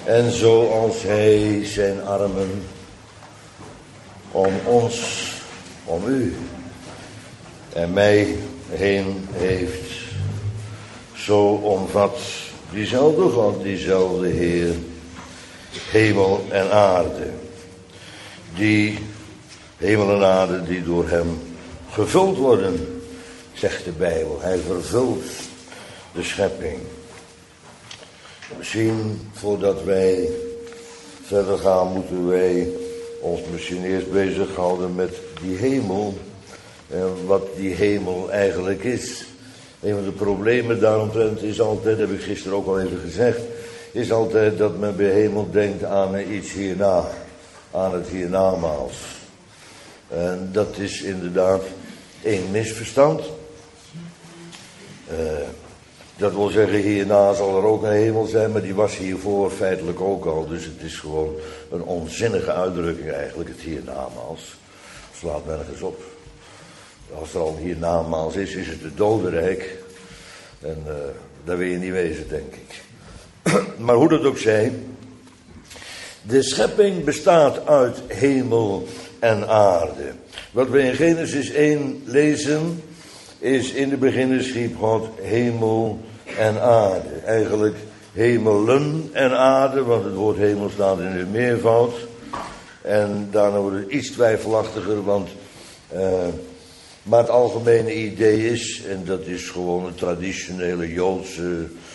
En zoals hij zijn armen om ons, om u en mij heen heeft, zo omvat diezelfde God, diezelfde Heer, hemel en aarde. Die hemel en aarde die door hem gevuld worden, zegt de Bijbel. Hij vervult de schepping. Misschien voordat wij verder gaan, moeten wij ons misschien eerst bezighouden met die hemel. En wat die hemel eigenlijk is. Een van de problemen daaromtrent is altijd, heb ik gisteren ook al even gezegd, is altijd dat men bij hemel denkt aan iets hierna. Aan het hiernamaals. En dat is inderdaad één misverstand. Dat wil zeggen, hierna zal er ook een hemel zijn, maar die was hiervoor feitelijk ook al. Dus het is gewoon een onzinnige uitdrukking eigenlijk, het hiernamaals. Slaat nergens op. Als er al een hiernamaals is, is het het dodenrijk. En daar wil je niet wezen, denk ik. Maar hoe dat ook zij, de schepping bestaat uit hemel en aarde. Wat we in Genesis 1 lezen, is in de beginnen schiep God hemel en aarde. Eigenlijk hemelen en aarde, want het woord hemel staat in de meervoud. En daarna wordt het iets twijfelachtiger, want maar het algemene idee is, en dat is gewoon een traditionele Joodse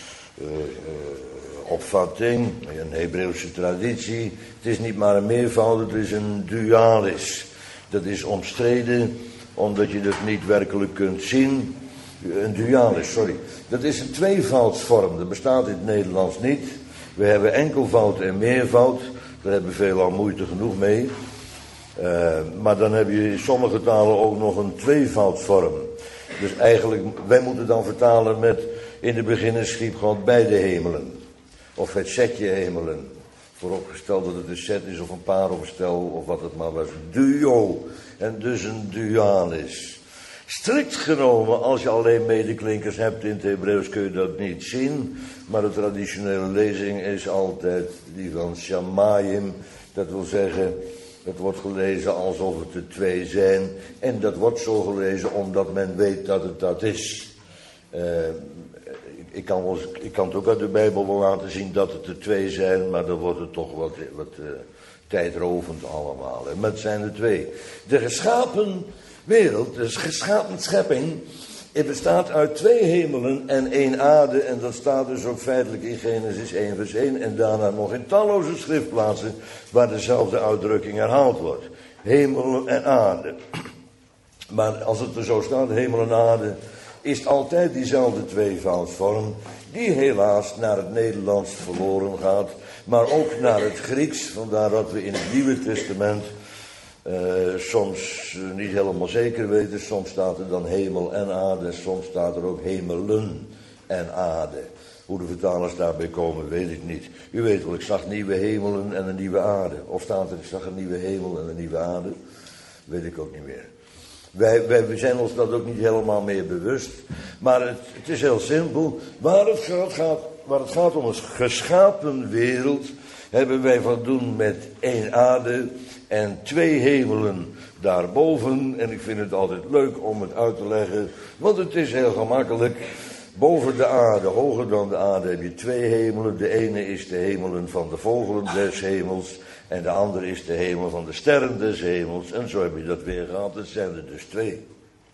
opvatting, een Hebreeuwse traditie. Het is niet maar een meervoud, het is een dualis. Dat is omstreden, omdat je dat niet werkelijk kunt zien. Een dualis, sorry. Dat is een tweevoudsvorm, dat bestaat in het Nederlands niet. We hebben enkelvoud en meervoud, daar hebben we veelal moeite genoeg mee. Maar dan heb je in sommige talen ook nog een tweevoudsvorm. Dus eigenlijk, wij moeten dan vertalen met, in de beginnen schiep God beide hemelen. Of het setje hemelen. Vooropgesteld dat het een set is of een paar of een stel of wat het maar was. Duo. En dus een dualis. Strikt genomen, als je alleen medeklinkers hebt in het Hebreeuws kun je dat niet zien. Maar de traditionele lezing is altijd die van Shamayim. Dat wil zeggen, het wordt gelezen alsof het er twee zijn. En dat wordt zo gelezen omdat men weet dat het dat is. Ik kan het ook uit de Bijbel wel laten zien dat het er twee zijn, maar dan wordt het toch wat tijdrovend allemaal. Maar het zijn er twee. De geschapen wereld, de geschapen schepping, het bestaat uit twee hemelen en één aarde. En dat staat dus ook feitelijk in Genesis 1 vers 1 en daarna nog in talloze schriftplaatsen waar dezelfde uitdrukking herhaald wordt. Hemel en aarde. Maar als het er zo staat, hemel en aarde, is het altijd diezelfde tweevoudsvorm, die helaas naar het Nederlands verloren gaat, maar ook naar het Grieks, vandaar dat we in het Nieuwe Testament soms niet helemaal zeker weten, soms staat er dan hemel en aarde, soms staat er ook hemelen en aarde. Hoe de vertalers daarbij komen, weet ik niet. U weet wel, ik zag nieuwe hemelen en een nieuwe aarde. Of staat er, ik zag een nieuwe hemel en een nieuwe aarde. Weet ik ook niet meer. Wij zijn ons dat ook niet helemaal meer bewust. Maar het is heel simpel. Waar het gaat om een geschapen wereld, hebben wij van doen met één aarde en twee hemelen daarboven. En ik vind het altijd leuk om het uit te leggen, want het is heel gemakkelijk. Boven de aarde, hoger dan de aarde, heb je twee hemelen. De ene is de hemelen van de vogelen des hemels. En de andere is de hemel van de sterren des hemels. En zo heb je dat weer gehad. Het zijn er dus twee.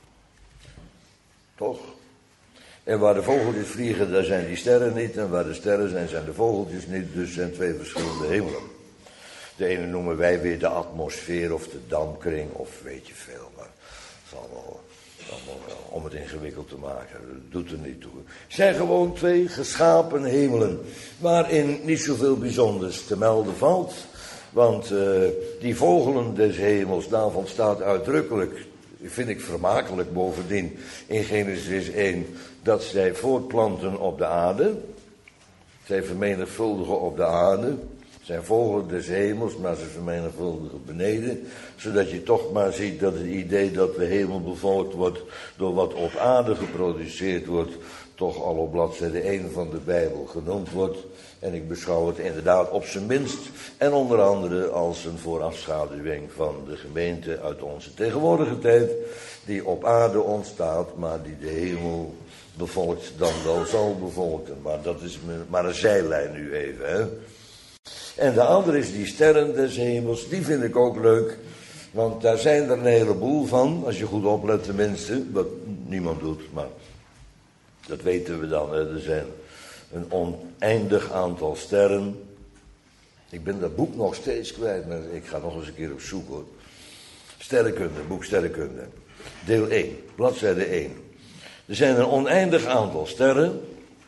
Toch? En waar de vogeltjes vliegen, daar zijn die sterren niet. En waar de sterren zijn, zijn de vogeltjes niet. Dus zijn twee verschillende hemelen. De ene noemen wij weer de atmosfeer of de dampkring of weet je veel. Maar het is allemaal om het ingewikkeld te maken. Dat doet er niet toe. Het zijn gewoon twee geschapen hemelen. Waarin niet zoveel bijzonders te melden valt. Want die vogelen des hemels, daarvan staat uitdrukkelijk, vind ik vermakelijk bovendien, in Genesis 1, dat zij voortplanten op de aarde. Zij vermenigvuldigen op de aarde. Zijn vogelen des hemels, maar ze vermenigvuldigen beneden. Zodat je toch maar ziet dat het idee dat de hemel bevolkt wordt door wat op aarde geproduceerd wordt, toch al op bladzijde 1 van de Bijbel genoemd wordt. En ik beschouw het inderdaad op zijn minst en onder andere als een voorafschaduwing van de gemeente uit onze tegenwoordige tijd, die op aarde ontstaat, maar die de hemel bevolkt dan wel zal bevolken. Maar dat is maar een zijlijn nu even, hè. En de andere is die sterren des hemels, die vind ik ook leuk. Want daar zijn er een heleboel van, als je goed oplet tenminste, wat niemand doet, maar dat weten we dan. Hè. Er zijn een oneindig aantal sterren. Ik ben dat boek nog steeds kwijt, maar ik ga nog eens een keer op zoek hoor. Sterrenkunde, boek Sterrenkunde. Deel 1, bladzijde 1. Er zijn een oneindig aantal sterren.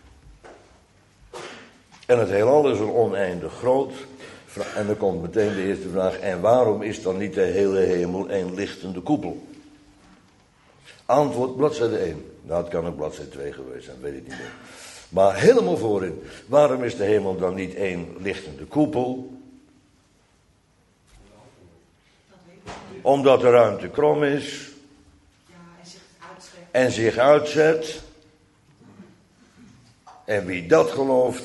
En het heelal is er oneindig groot. En dan komt meteen de eerste vraag. En waarom is dan niet de hele hemel een lichtende koepel? Antwoord, bladzijde 1. Nou, het kan ook bladzijde 2 geweest zijn, weet ik niet meer. Maar helemaal voorin. Waarom is de hemel dan niet één lichtende koepel? Omdat de ruimte krom is. En zich uitzet. En wie dat gelooft.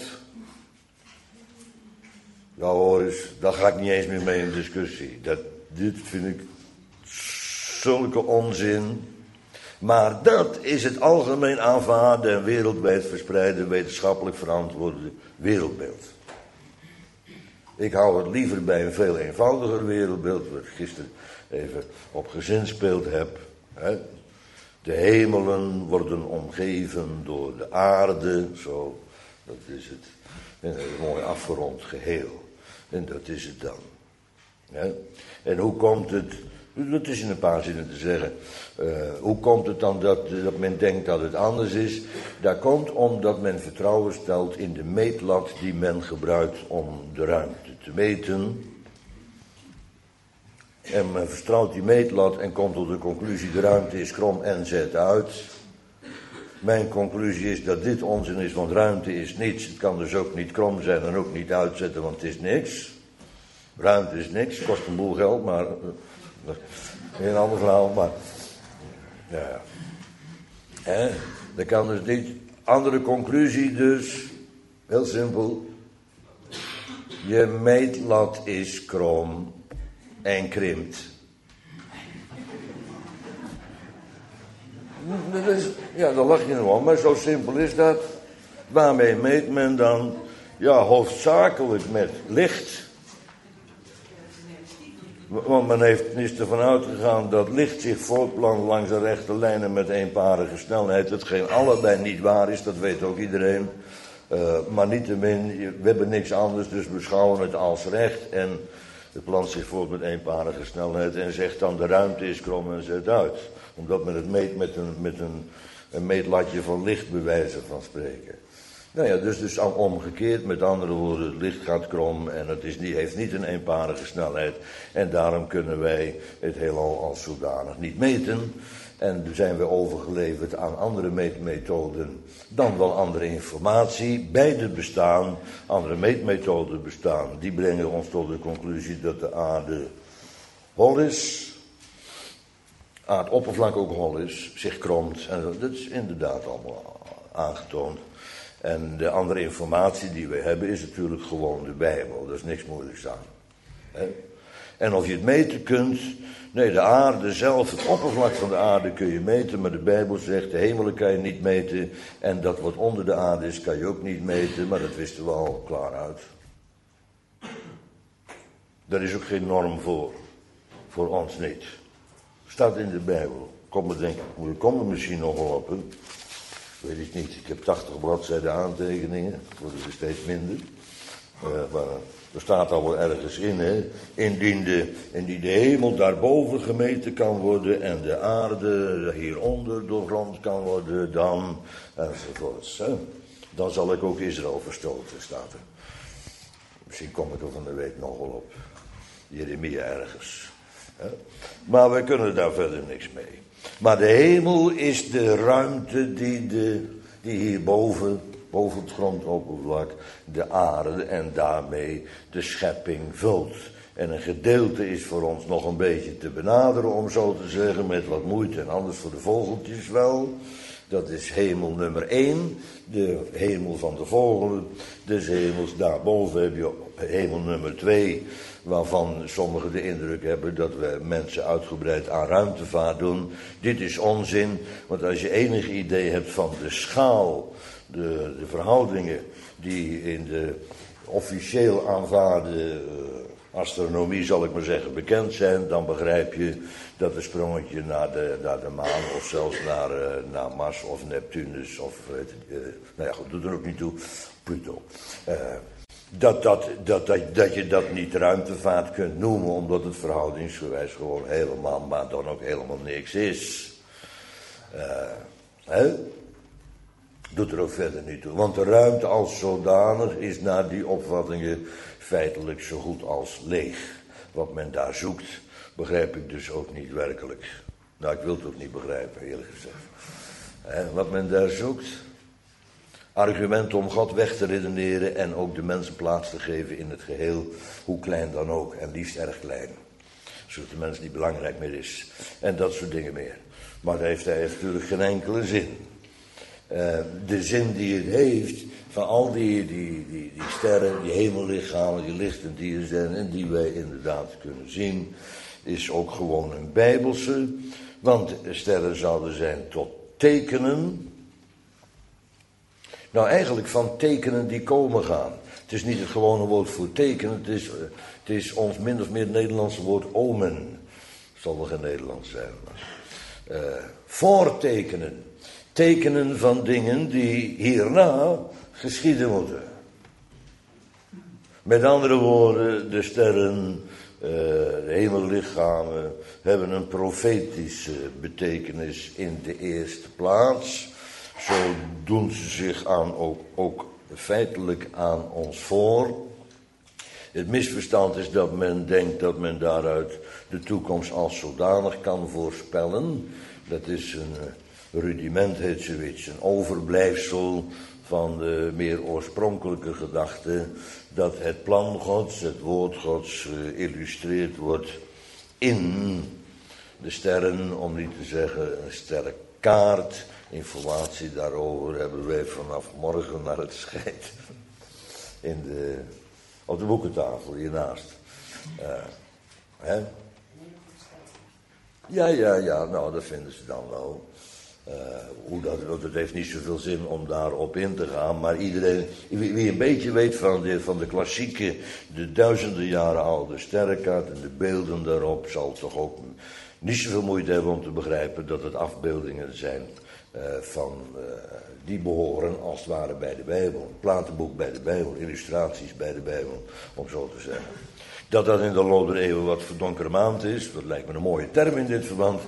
Ja hoor eens, daar ga ik niet eens meer mee in discussie. Dit vind ik zulke onzin. Maar dat is het algemeen aanvaarde en wereldwijd verspreide wetenschappelijk verantwoorde wereldbeeld. Ik hou het liever bij een veel eenvoudiger wereldbeeld, wat ik gisteren even op gezinspeeld heb. Hè. De hemelen worden omgeven door de aarde, zo, dat is het. En een mooi afgerond geheel. En dat is het dan. Ja. En hoe komt het, dat is in een paar zinnen te zeggen, hoe komt het dan dat men denkt dat het anders is? Dat komt omdat men vertrouwen stelt in de meetlat die men gebruikt om de ruimte te meten. En men vertrouwt die meetlat en komt tot de conclusie, de ruimte is krom en zet uit. Mijn conclusie is dat dit onzin is, want ruimte is niets. Het kan dus ook niet krom zijn en ook niet uitzetten, want het is niks. Ruimte is niks, kost een boel geld, maar een ander verhaal, maar ja. Dat kan dus niet. Andere conclusie dus, heel simpel. Je meetlat is krom en krimpt. Ja, daar lach je nog om, maar zo simpel is dat. Waarmee meet men dan? Ja, hoofdzakelijk met licht. Want men is ervan uitgegaan dat licht zich voortplant langs de rechte lijnen met eenparige snelheid. Hetgeen allebei niet waar is, dat weet ook iedereen. Maar niettemin, we hebben niks anders, dus we beschouwen het als recht. En het plant zich voort met eenparige snelheid en zegt dan de ruimte is krom en zet uit. Omdat men het meet met een meetlatje van licht, bij wijze van spreken. Nou ja, dus omgekeerd, met andere woorden, het licht gaat krom en het heeft niet een eenparige snelheid. En daarom kunnen wij het heelal als zodanig niet meten. En dan zijn we overgeleverd aan andere meetmethoden, dan wel andere informatie. Beide bestaan, andere meetmethoden bestaan. Die brengen ons tot de conclusie dat de aarde hol is. Aardoppervlak ook hol is, zich kromt. En dat is inderdaad allemaal aangetoond. En de andere informatie die we hebben is natuurlijk gewoon de Bijbel. Daar is niks moeilijks aan. He? En of je het meten kunt. Nee, de aarde zelf, het oppervlak van de aarde kun je meten. Maar de Bijbel zegt, de hemelen kan je niet meten. En dat wat onder de aarde is, kan je ook niet meten. Maar dat wisten we al klaar uit. Daar is ook geen norm voor. Voor ons niet. Staat in de Bijbel. Kom er misschien nog wel op. Hè? Weet ik niet. Ik heb 80 bladzijden aantekeningen. Worden er steeds minder. Maar er staat al wel ergens in. Hè? Indien de hemel daarboven gemeten kan worden. En de aarde hieronder doorgrond kan worden. Dan. Enzovoorts. Hè? Dan zal ik ook Israël verstoten, staat er. Misschien kom ik er van de week nog wel op. Jeremia ergens. Hè? Maar we kunnen daar verder niks mee. Maar de hemel is de ruimte die hierboven, boven het grondoppervlak, de aarde en daarmee de schepping vult. En een gedeelte is voor ons nog een beetje te benaderen, om zo te zeggen, met wat moeite en anders voor de vogeltjes wel. Dat is hemel nummer 1, de hemel van de vogelen. Dus hemels daarboven heb je hemel nummer 2, waarvan sommigen de indruk hebben dat we mensen uitgebreid aan ruimtevaart doen. Dit is onzin, want als je enig idee hebt van de schaal, de verhoudingen die in de officieel aanvaarde astronomie, zal ik maar zeggen, bekend zijn, dan begrijp je dat een sprongetje naar de maan of zelfs naar Mars of Neptunus of nou ja, goed, doet er ook niet toe, Pluto. Dat je dat niet ruimtevaart kunt noemen, omdat het verhoudingsgewijs gewoon helemaal, maar dan ook helemaal niks is. Doet er ook verder niet toe. Want de ruimte als zodanig is naar die opvattingen feitelijk zo goed als leeg. Wat men daar zoekt, begrijp ik dus ook niet werkelijk. Nou, ik wil het ook niet begrijpen, eerlijk gezegd. Wat men daar zoekt, argument om God weg te redeneren en ook de mensen plaats te geven in het geheel, hoe klein dan ook, en liefst erg klein. Zodat de mens niet belangrijk meer is. En dat soort dingen meer. Maar dat heeft natuurlijk geen enkele zin. De zin die het heeft van al die sterren, die hemellichamen, die lichten die er zijn en die wij inderdaad kunnen zien, is ook gewoon een bijbelse. Want sterren zouden zijn tot tekenen. Nou, eigenlijk van tekenen die komen gaan. Het is niet het gewone woord voor tekenen, het is ons min of meer het Nederlandse woord omen. Het zal wel geen Nederlands zijn, maar voortekenen. Tekenen van dingen die hierna geschieden moeten. Met andere woorden, de sterren, de hemellichamen hebben een profetische betekenis in de eerste plaats. Zo doen ze zich ook feitelijk aan ons voor. Het misverstand is dat men denkt dat men daaruit de toekomst als zodanig kan voorspellen. Dat is een rudiment, heet zoiets, een overblijfsel van de meer oorspronkelijke gedachte dat het plan Gods, het woord Gods, geïllustreerd wordt in de sterren, om niet te zeggen een sterrenkaart. Informatie daarover hebben wij vanaf morgen naar het schijnt op de boekentafel hiernaast. Ja, nou dat vinden ze dan wel. Het heeft niet zoveel zin om daarop in te gaan, maar iedereen, wie een beetje weet van de klassieke, de duizenden jaren oude sterrenkaart en de beelden daarop, zal toch ook niet zoveel moeite hebben om te begrijpen dat het afbeeldingen zijn die behoren als het ware bij de Bijbel. Een platenboek bij de Bijbel, illustraties bij de Bijbel, om zo te zeggen. Dat in de loop der eeuwen wat verdonkermaand is, dat lijkt me een mooie term in dit verband.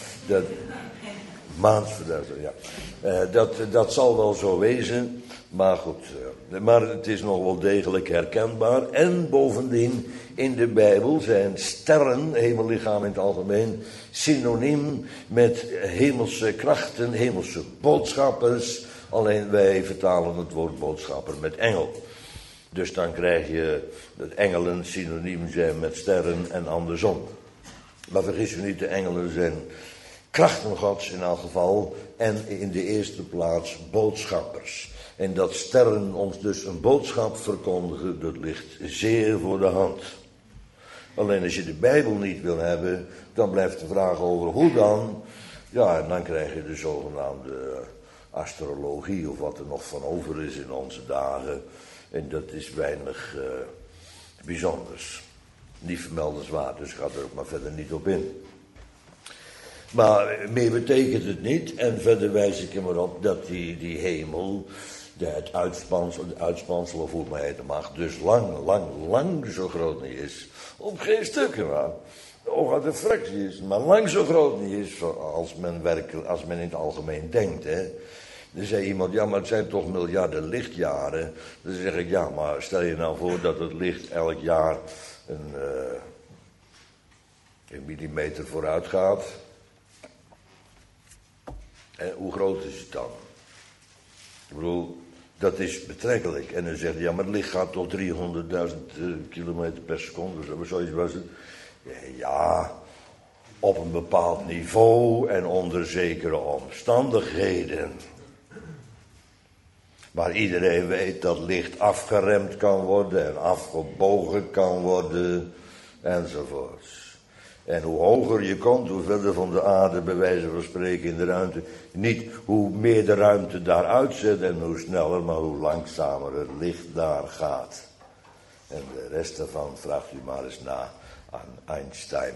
Dat zal wel zo wezen, maar goed. Maar het is nog wel degelijk herkenbaar. En bovendien, in de Bijbel zijn sterren, hemellichaam in het algemeen, synoniem met hemelse krachten, hemelse boodschappers. Alleen wij vertalen het woord boodschapper met engel. Dus dan krijg je dat engelen synoniem zijn met sterren en andersom. Maar vergis u niet, de engelen zijn krachten Gods in elk geval en in de eerste plaats boodschappers. En dat sterren ons dus een boodschap verkondigen, dat ligt zeer voor de hand. Alleen als je de Bijbel niet wil hebben, dan blijft de vraag over hoe dan. Ja, en dan krijg je de zogenaamde astrologie of wat er nog van over is in onze dagen. En dat is weinig bijzonders. Niet vermeldenswaard, dus ik ga er ook maar verder niet op in. Maar meer betekent het niet. En verder wijs ik er maar op dat die hemel, het uitspansel of hoe het maar heten mag, dus lang zo groot niet is. Op geen stukken maar. Ook uit de fractie is, maar lang zo groot niet is als men in het algemeen denkt. Hè. Dan zei iemand, ja, maar het zijn toch miljarden lichtjaren. Dan zeg ik, ja, maar stel je nou voor dat het licht elk jaar een millimeter vooruit gaat. En hoe groot is het dan? Ik bedoel, dat is betrekkelijk. En dan zegt hij, ja, maar het licht gaat tot 300.000 kilometer per seconde. Zoiets was het. Ja, op een bepaald niveau en onder zekere omstandigheden. Waar iedereen weet dat licht afgeremd kan worden en afgebogen kan worden enzovoorts. En hoe hoger je komt, hoe verder van de aarde, bij wijze van spreken in de ruimte. Niet hoe meer de ruimte daar uitzet en hoe sneller, maar hoe langzamer het licht daar gaat. En de rest daarvan vraagt u maar eens na aan Einstein.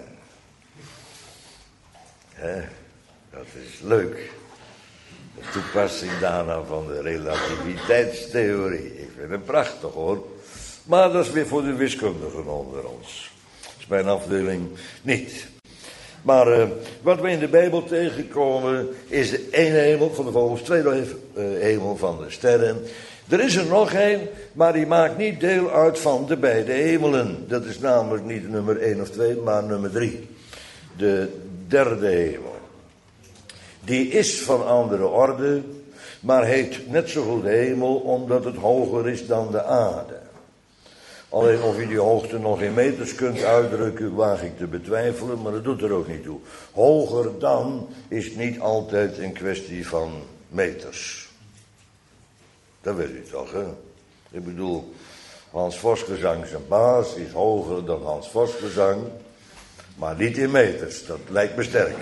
Dat is leuk. De toepassing daarna van de relativiteitstheorie. Ik vind het prachtig hoor. Maar dat is weer voor de wiskundigen onder ons. Dat is mijn afdeling niet. Maar wat we in de Bijbel tegenkomen is de ene hemel van de vogels, tweede hemel van de sterren. Er is er nog één, maar die maakt niet deel uit van de beide hemelen. Dat is namelijk niet nummer 1 of 2, maar nummer 3. De derde hemel. Die is van andere orde, maar heet net zo goed hemel, omdat het hoger is dan de aarde. Alleen of je die hoogte nog in meters kunt uitdrukken, waag ik te betwijfelen, maar dat doet er ook niet toe. Hoger dan is niet altijd een kwestie van meters. Dat weet u toch, hè? Ik bedoel, Hans Vosgezang zijn baas is hoger dan Hans Vosgezang, maar niet in meters, dat lijkt me sterk.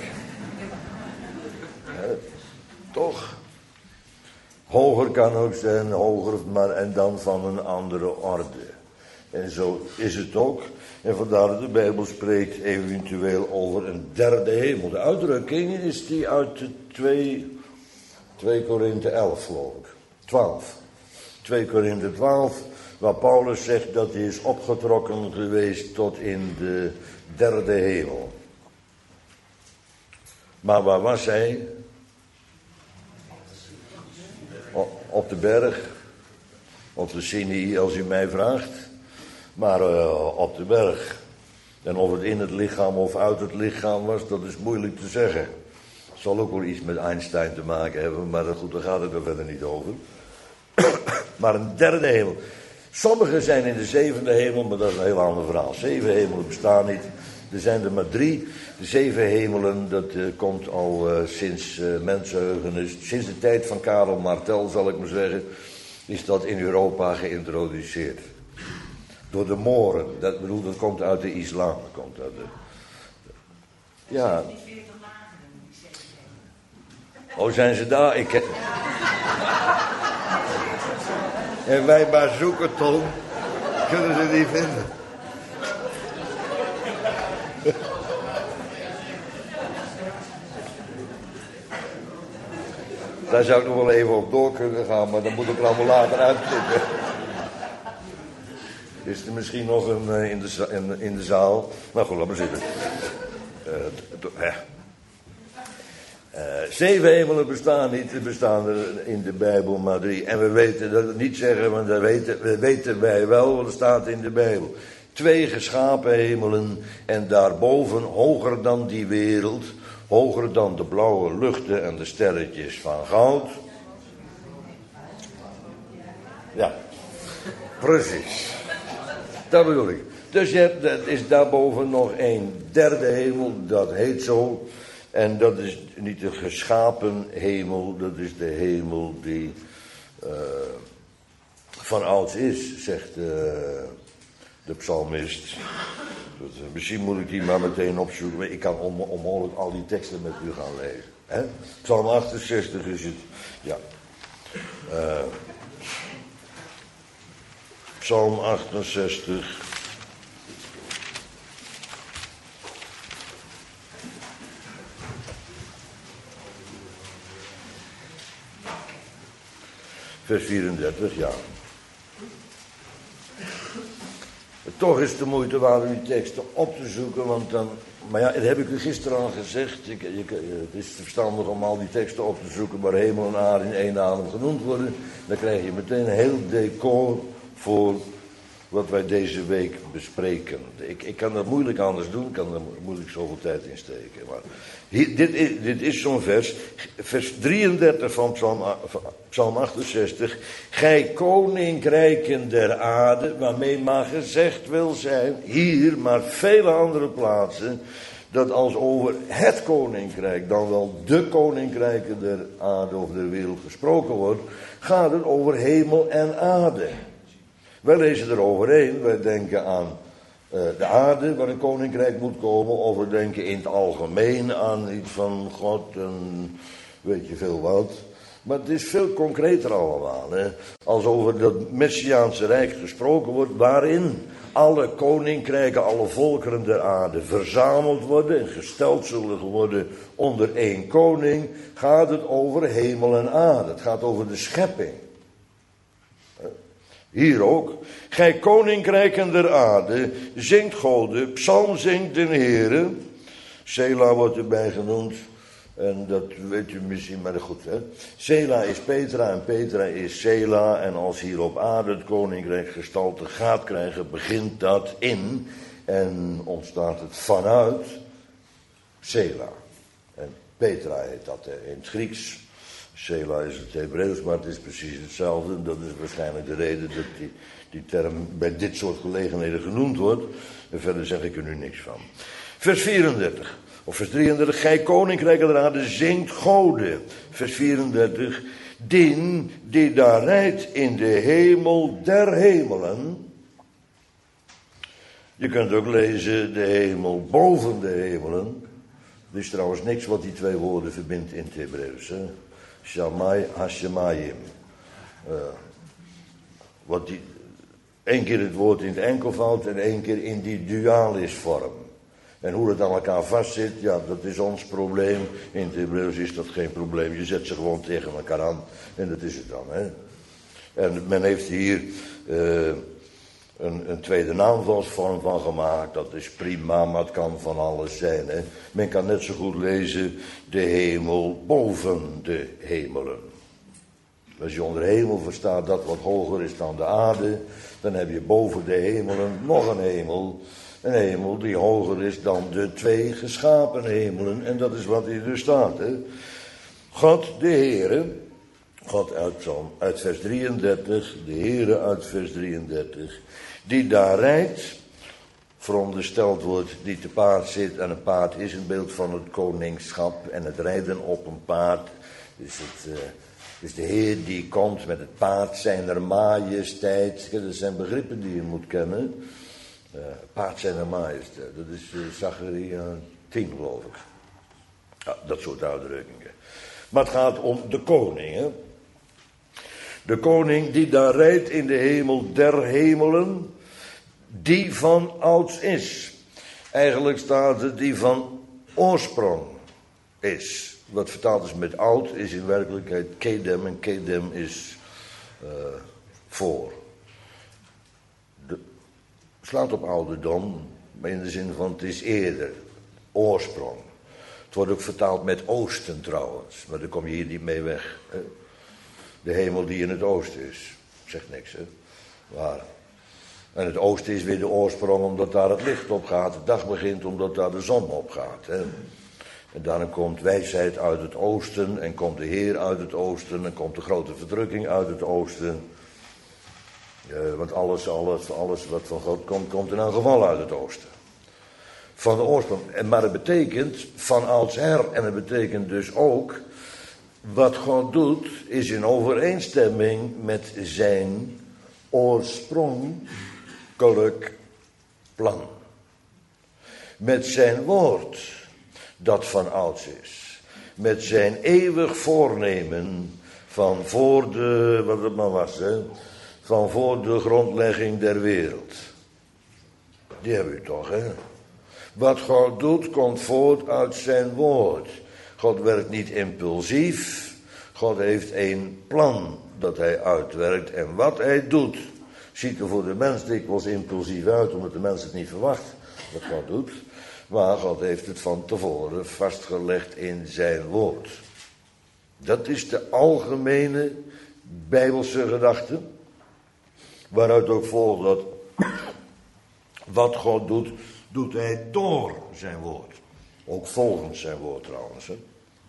Toch? Hoger kan ook zijn, hoger, maar en dan van een andere orde. En zo is het ook. En vandaar dat de Bijbel spreekt eventueel over een derde hemel. De uitdrukking is die uit de 2 Korinthe 11, geloof ik. 12. 2 Korinthe 12, waar Paulus zegt dat hij is opgetrokken geweest tot in de derde hemel. Maar waar was hij? Op de berg, op de Sinai als u mij vraagt, maar op de berg. En of het in het lichaam of uit het lichaam was, dat is moeilijk te zeggen. Het zal ook wel iets met Einstein te maken hebben, maar goed, daar gaat het er verder niet over. Maar een derde hemel. Sommigen zijn in de 7e hemel, maar dat is een heel ander verhaal. 7 hemelen bestaan niet. Er zijn er maar 3. De 7 hemelen, dat komt al sinds mensenheugenis. Sinds de tijd van Karel Martel, zal ik maar zeggen, is dat in Europa geïntroduceerd. Door de Moren. Dat komt uit de islam. Dat komt uit de... Ja. Oh, zijn ze daar? En wij maar zoeken, Tom. Kunnen ze die vinden? Daar zou ik nog wel even op door kunnen gaan, maar dan moet ik er allemaal later uitknippen. Is er misschien nog een in de zaal? Nou goed, laat maar zitten. 7 hemelen bestaan niet, er bestaan er in de Bijbel maar 3. En we weten dat het niet zeggen, want dat weten wij wel, want het staat in de Bijbel. 2 geschapen hemelen en daarboven, hoger dan die wereld, hoger dan de blauwe luchten en de sterretjes van goud. Ja, precies. Dat bedoel ik. Dus er is daarboven nog een derde hemel, dat heet zo. En dat is niet de geschapen hemel, dat is de hemel die van ouds is, zegt de psalmist. Dus, misschien moet ik die maar meteen opzoeken, maar ik kan onmogelijk al die teksten met u gaan lezen. Hè? Psalm 68 is het, ja. Psalm 68. Vers 34, ja. Toch is het de moeite waard om die teksten op te zoeken, want dan... Maar ja, dat heb ik u gisteren al gezegd. Het is verstandig om al die teksten op te zoeken waar hemel en aarde in één adem genoemd worden. Dan krijg je meteen een heel decor voor wat wij deze week bespreken. Ik kan dat moeilijk anders doen, kan er moeilijk zoveel tijd in steken. Maar dit is zo'n vers 33 van Psalm 68. Gij koninkrijken der aarde, waarmee maar gezegd wil zijn, hier, maar vele andere plaatsen, dat als over het koninkrijk, dan wel de koninkrijken der aarde of der wereld gesproken wordt, gaat het over hemel en aarde. Wij lezen er overheen, wij denken aan de aarde waar een koninkrijk moet komen, of we denken in het algemeen aan iets van God en weet je veel wat. Maar het is veel concreter allemaal. Hè? Als over dat Messiaanse rijk gesproken wordt, waarin alle koninkrijken, alle volkeren der aarde verzameld worden en gesteld zullen worden onder één koning, gaat het over hemel en aarde. Het gaat over de schepping. Hier ook. Gij koninkrijken der aarde, zingt Gode, psalm zingt den Heere. Sela wordt erbij genoemd. En dat weet u misschien, maar goed. Hè? Sela is Petra en Petra is Sela. En als hier op aarde het koninkrijk gestalte gaat krijgen, begint dat in. En ontstaat het vanuit Sela. En Petra heet dat in het Grieks. Sela is het Hebreeuws, maar het is precies hetzelfde. Dat is waarschijnlijk de reden dat die term bij dit soort gelegenheden genoemd wordt. En verder zeg ik er nu niks van. Vers 34. Of vers 33, gij koninkrijken der aarde zingt Gode. Vers 34, dien die daar rijdt in de hemel der hemelen. Je kunt ook lezen de hemel boven de hemelen. Er is trouwens niks wat die twee woorden verbindt in het Hebreeuws. Hè? Shamai hashemayim. Eén keer het woord in het enkelvoud en één keer in die dualisvorm. En hoe het aan elkaar vastzit, ja, dat is ons probleem. In het Hebreeuws is dat geen probleem. Je zet ze gewoon tegen elkaar aan en dat is het dan. Hè? En men heeft hier een tweede naamvalsvorm van gemaakt. Dat is prima, maar het kan van alles zijn. Hè? Men kan net zo goed lezen de hemel boven de hemelen. Als je onder hemel verstaat dat wat hoger is dan de aarde, dan heb je boven de hemelen nog een hemel. Een hemel die hoger is dan de twee geschapen hemelen. En dat is wat hier dus staat. Hè? God de Heere, God uit vers 33, de Heere uit vers 33, die daar rijdt, verondersteld wordt, die te paard zit. En een paard is een beeld van het koningschap en het rijden op een paard. Dus de Heer die komt met het paard zijner majesteit. Dat zijn begrippen die je moet kennen. Paard zijner majesteit, dat is Zacharia 10 geloof ik. Ja, dat soort uitdrukkingen. Maar het gaat om de koning. Hè? De koning die daar rijdt in de hemel der hemelen, die van ouds is. Eigenlijk staat het die van oorsprong is. Wat vertaald is met oud is in werkelijkheid kedem en kedem is voor. Slaat op ouderdom, maar in de zin van het is eerder, oorsprong. Het wordt ook vertaald met oosten trouwens, maar daar kom je hier niet mee weg. Hè? De hemel die in het oosten is, zegt niks hè. Waar? En het oosten is weer de oorsprong omdat daar het licht op gaat, de dag begint omdat daar de zon opgaat. Hè? En daarna komt wijsheid uit het oosten en komt de Heer uit het oosten en komt de grote verdrukking uit het oosten. Want alles wat van God komt, komt in een geval uit het oosten. Van de oorsprong. Maar het betekent van oudsher. En het betekent dus ook, wat God doet, is in overeenstemming met zijn oorspronkelijk plan. Met zijn woord, dat van ouds is. Met zijn eeuwig voornemen van voor de, wat het maar was, hè. Van voor de grondlegging der wereld. Die hebben u toch, hè? Wat God doet, komt voort uit zijn woord. God werkt niet impulsief. God heeft een plan dat hij uitwerkt. En wat hij doet, ziet er voor de mens dikwijls impulsief uit, omdat de mens het niet verwacht wat God doet. Maar God heeft het van tevoren vastgelegd in zijn woord. Dat is de algemene Bijbelse gedachte. Waaruit ook volgt dat wat God doet, doet hij door zijn woord. Ook volgens zijn woord trouwens. Hè.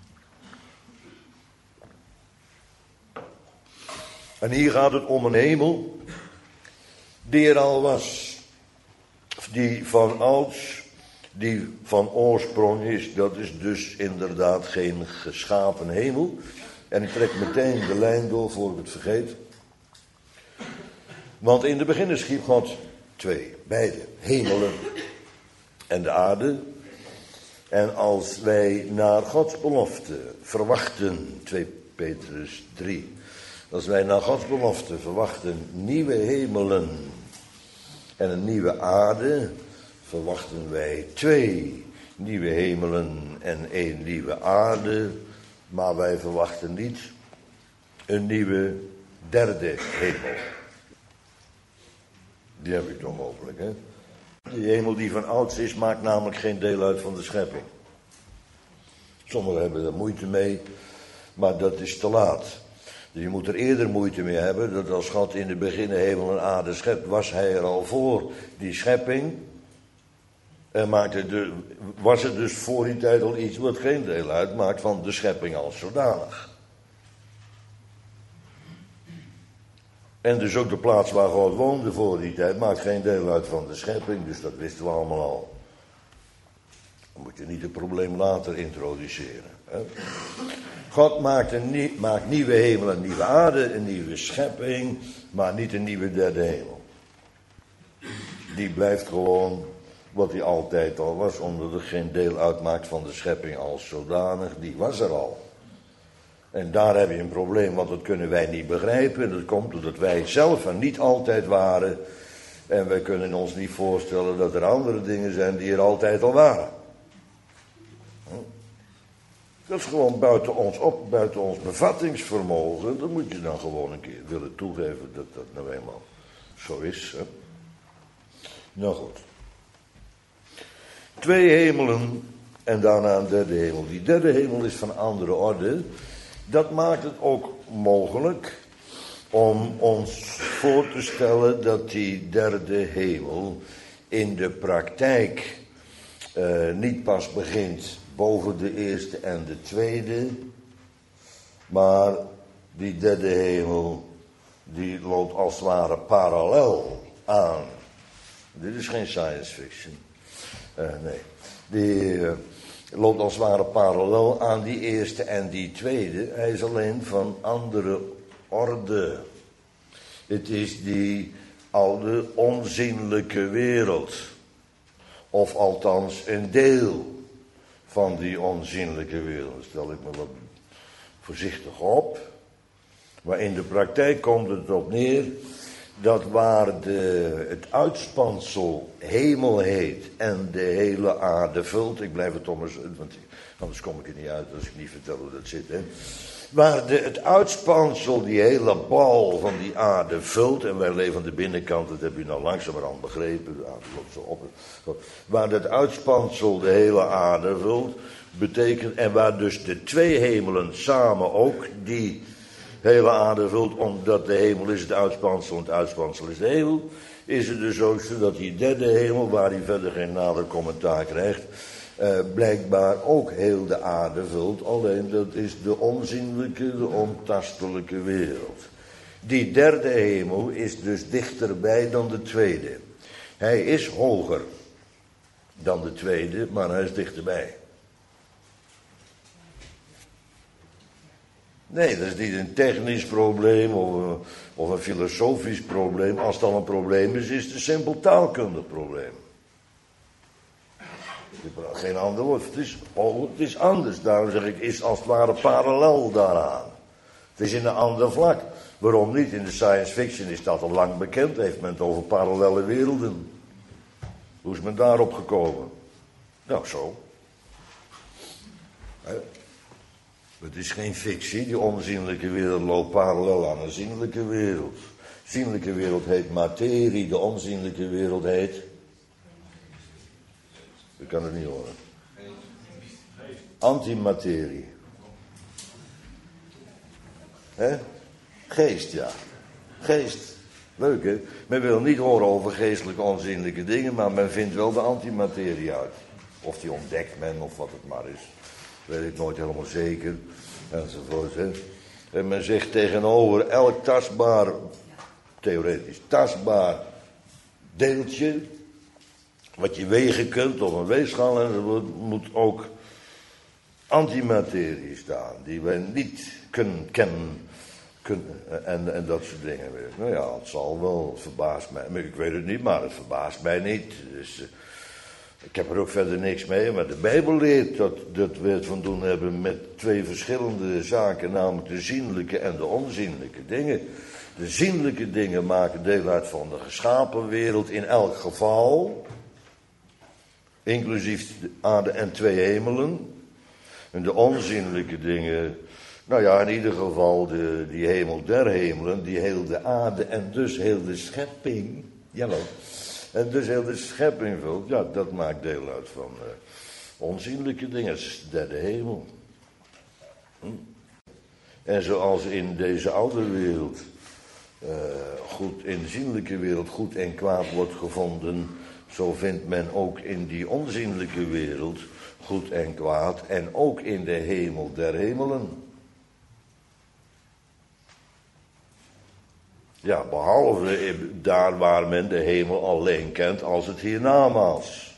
En hier gaat het om een hemel die er al was. Die van ouds die van oorsprong is, dat is dus inderdaad geen geschapen hemel. En ik trek meteen de lijn door voor ik het vergeet. Want in de beginner schiep God twee, beide, hemelen en de aarde. En als wij naar Gods belofte verwachten, 2 Petrus 3, als wij naar Gods belofte verwachten nieuwe hemelen en een nieuwe aarde, verwachten wij 2 nieuwe hemelen en 1 nieuwe aarde, maar wij verwachten niet een nieuwe derde hemel. Die heb ik toch mogelijk, hè? Die hemel die van ouds is, maakt namelijk geen deel uit van de schepping. Sommigen hebben er moeite mee, maar dat is te laat. Dus je moet er eerder moeite mee hebben, dat als God in de beginnen hemel en aarde schept, was hij er al voor die schepping. En was het dus voor die tijd al iets wat geen deel uitmaakt van de schepping als zodanig. En dus ook de plaats waar God woonde voor die tijd maakt geen deel uit van de schepping, dus dat wisten we allemaal al. Dan moet je niet het probleem later introduceren. Hè? God maakt nieuwe hemel en nieuwe aarde, een nieuwe schepping, maar niet een nieuwe derde hemel. Die blijft gewoon wat hij altijd al was, omdat het geen deel uitmaakt van de schepping als zodanig, die was er al. En daar heb je een probleem, want dat kunnen wij niet begrijpen. Dat komt doordat wij zelf er niet altijd waren. En wij kunnen ons niet voorstellen dat er andere dingen zijn die er altijd al waren. Dat is gewoon buiten ons op, buiten ons bevattingsvermogen. Dat moet je dan gewoon een keer willen toegeven dat dat nou eenmaal zo is. Hè? Nou goed. 2 hemelen en daarna een derde hemel. Die derde hemel is van andere orde. Dat maakt het ook mogelijk om ons voor te stellen dat die derde hemel in de praktijk niet pas begint boven de eerste en de tweede, maar die derde hemel die loopt als het ware parallel aan. Dit is geen science fiction. Nee, die loopt als het ware parallel aan die eerste en die tweede. Hij is alleen van andere orde. Het is die oude onzienlijke wereld. Of althans een deel van die onzienlijke wereld. Dat stel ik me wat voorzichtig op. Maar in de praktijk komt het erop neer dat waar het uitspansel hemel heet en de hele aarde vult. Ik blijf het toch maar, want anders kom ik er niet uit als ik niet vertel hoe dat zit. Hè. Waar het uitspansel die hele bal van die aarde vult. En wij leven aan de binnenkant, dat heb je nou langzamerhand begrepen. De aarde loopt zo op. Waar het uitspansel de hele aarde vult. Betekent, en waar dus de 2 hemelen samen ook die hele aarde vult, omdat de hemel is het uitspansel en het uitspansel is de hemel, is het dus ook zo dat die derde hemel, waar hij verder geen nader commentaar krijgt, blijkbaar ook heel de aarde vult, alleen dat is de onzienlijke, de ontastelijke wereld. Die derde hemel is dus dichterbij dan de tweede. Hij is hoger dan de tweede, maar hij is dichterbij. Nee, dat is niet een technisch probleem of een filosofisch probleem. Als het al een probleem is, is het een simpel taalkundig probleem. Geen ander woord. Het is anders. Daarom zeg ik, is als het ware parallel daaraan. Het is in een ander vlak. Waarom niet? In de science fiction is dat al lang bekend. Heeft men het over parallelle werelden. Hoe is men daarop gekomen? Nou, zo. Het is geen fictie. Die onzienlijke wereld loopt parallel aan een zienlijke wereld. De zienlijke wereld heet materie. De onzienlijke wereld heet... Ik kan het niet horen. Antimaterie. Hè? Geest, ja. Geest. Leuk, hè? Men wil niet horen over geestelijke, onzienlijke dingen, maar men vindt wel de antimaterie uit. Of die ontdekt men, of wat het maar is. Weet ik nooit helemaal zeker. Enzovoort, hè. En men zegt tegenover elk tastbaar, theoretisch tastbaar deeltje wat je wegen kunt op een weegschaal, en er moet ook antimaterie staan, die wij niet kunnen en dat soort dingen. Nou ja, het zal wel, het verbaast mij, maar ik weet het niet, maar het verbaast mij niet. Dus, ik heb er ook verder niks mee, maar de Bijbel leert dat we het van doen hebben met twee verschillende zaken, namelijk de zienlijke en de onzienlijke dingen. De zienlijke dingen maken deel uit van de geschapen wereld in elk geval, inclusief de aarde en twee hemelen. En de onzienlijke dingen, nou ja, in ieder geval die hemel der hemelen, die heel de aarde en dus heel de schepping, jawel, en dus heel de schepping vult, ja, dat maakt deel uit van onzienlijke dingen, dat is de derde hemel. En zoals in deze oude wereld, goed, in de zienlijke wereld goed en kwaad wordt gevonden, zo vindt men ook in die onzienlijke wereld goed en kwaad en ook in de hemel der hemelen. Ja, behalve daar waar men de hemel alleen kent als het hiernamaals.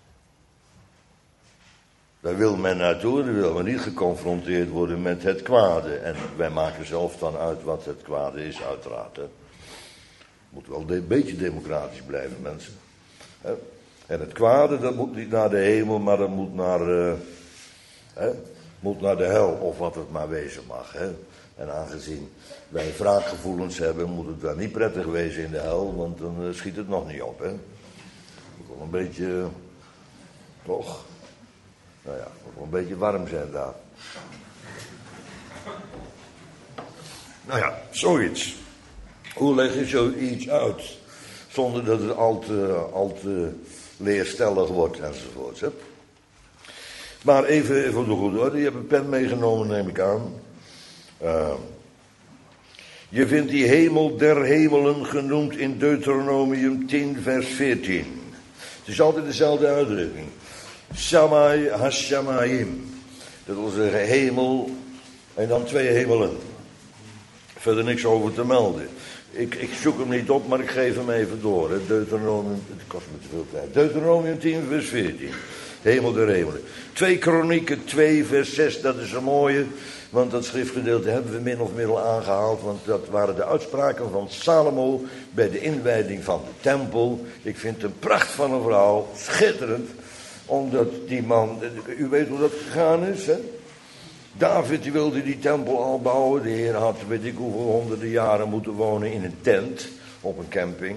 Daar wil men naartoe, daar wil men niet geconfronteerd worden met het kwade. En wij maken zelf dan uit wat het kwade is, uiteraard. Hè. Moet wel een beetje democratisch blijven, mensen. En het kwade, dat moet niet naar de hemel, maar dat moet naar de hel, of wat het maar wezen mag. Hè. En aangezien wij wraakgevoelens hebben, moet het wel niet prettig wezen in de hel, want dan schiet het nog niet op. Hè. Moet wel een beetje, toch? Nou ja, het moet wel een beetje warm zijn daar. Nou ja, zoiets. Hoe leg je zoiets uit? Zonder dat het al te leerstellig wordt enzovoorts. Hè? Maar even voor de goede orde, je hebt een pen meegenomen, neem ik aan. Je vindt die hemel der hemelen genoemd in Deuteronomium 10 vers 14. Het is altijd dezelfde uitdrukking. Shammai hashamayim. Dat wil zeggen hemel en dan twee hemelen. Verder niks over te melden. Ik zoek hem niet op, maar ik geef hem even door. Hè. Deuteronomium, het kost me te veel tijd. Deuteronomium 10 vers 14. Hemel der hemelen. 2 Kronieken 2 vers 6, dat is een mooie. Want dat schriftgedeelte hebben we min of meer al aangehaald. Want dat waren de uitspraken van Salomo bij de inwijding van de tempel. Ik vind het een pracht van een vrouw. Schitterend. Omdat die man, u weet hoe dat gegaan is, hè? David die wilde die tempel al bouwen. De Heer had, weet ik hoeveel honderden jaren moeten wonen in een tent. Op een camping.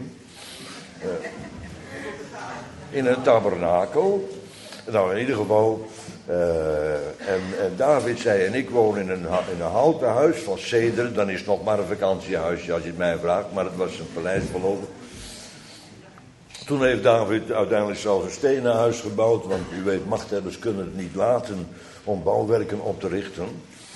In een tabernakel. Nou, in ieder geval. En David zei, en ik woon in een houten huis van ceder. Dan is het nog maar een vakantiehuisje als je het mij vraagt. Maar het was een paleis voorlopig. Toen heeft David uiteindelijk zelfs een stenen huis gebouwd. Want u weet, machthebbers kunnen het niet laten om bouwwerken op te richten.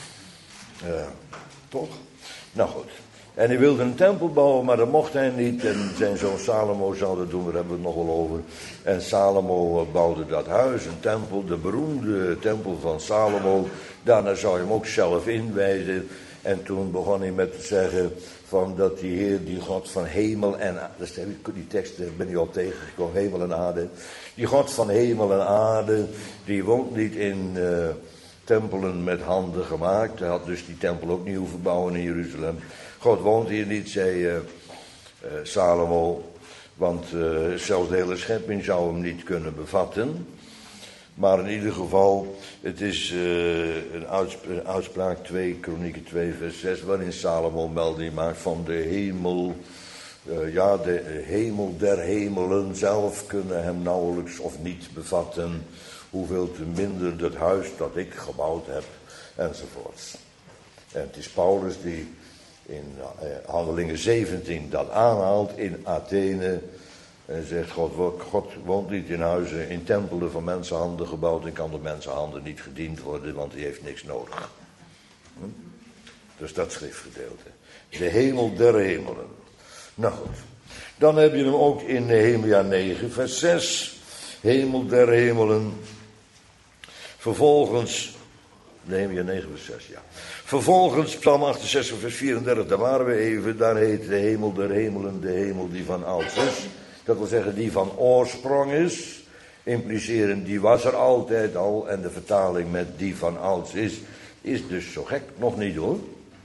Toch? Nou goed. En hij wilde een tempel bouwen, maar dat mocht hij niet. En zijn zoon Salomo zou dat doen, daar hebben we het nog wel over. En Salomo bouwde dat huis, een tempel, de beroemde tempel van Salomo. Daarna zou hij hem ook zelf inwijzen. En toen begon hij met te zeggen van dat die Heer, die God van hemel en aarde, die tekst ben ik al tegengekomen, hemel en aarde. Die God van hemel en aarde, die woont niet in tempelen met handen gemaakt. Hij had dus die tempel ook niet hoeven bouwen in Jeruzalem. God woont hier niet, zei Salomo, want zelfs de hele schepping zou hem niet kunnen bevatten. Maar in ieder geval, het is een uitspraak 2 Kronieken 2 vers 6, waarin Salomo melding maakt van de hemel. De hemel der hemelen zelf kunnen hem nauwelijks of niet bevatten. Hoeveel te minder dat huis dat ik gebouwd heb, enzovoorts. En het is Paulus die in Handelingen 17 dat aanhaalt in Athene. En zegt, God woont niet in huizen, in tempelen van mensenhanden gebouwd. En kan door mensenhanden niet gediend worden, want hij heeft niks nodig. Dus dat schriftgedeelte. De hemel der hemelen. Nou goed. Dan heb je hem ook in Nehemia 9 vers 6. Hemel der hemelen. Vervolgens, Nehemia 9 vers 6, ja. Vervolgens, Psalm 68 vers 34, daar waren we even. Daar heet de hemel der hemelen, de hemel die van ouds is. dat wil zeggen die van oorsprong is, impliceren die was er altijd al, en de vertaling met die van ouds is dus zo gek nog niet hoor.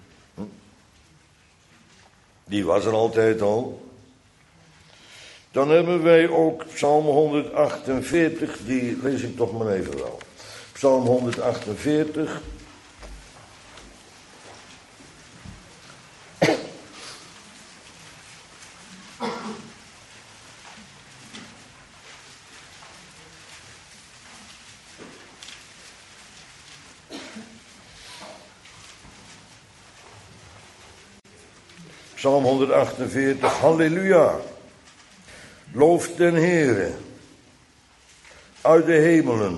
Die was er altijd al. Dan hebben wij ook Psalm 148, die lees ik toch maar even wel. Psalm 148. Psalm 148, halleluja. Looft den Heere uit de hemelen.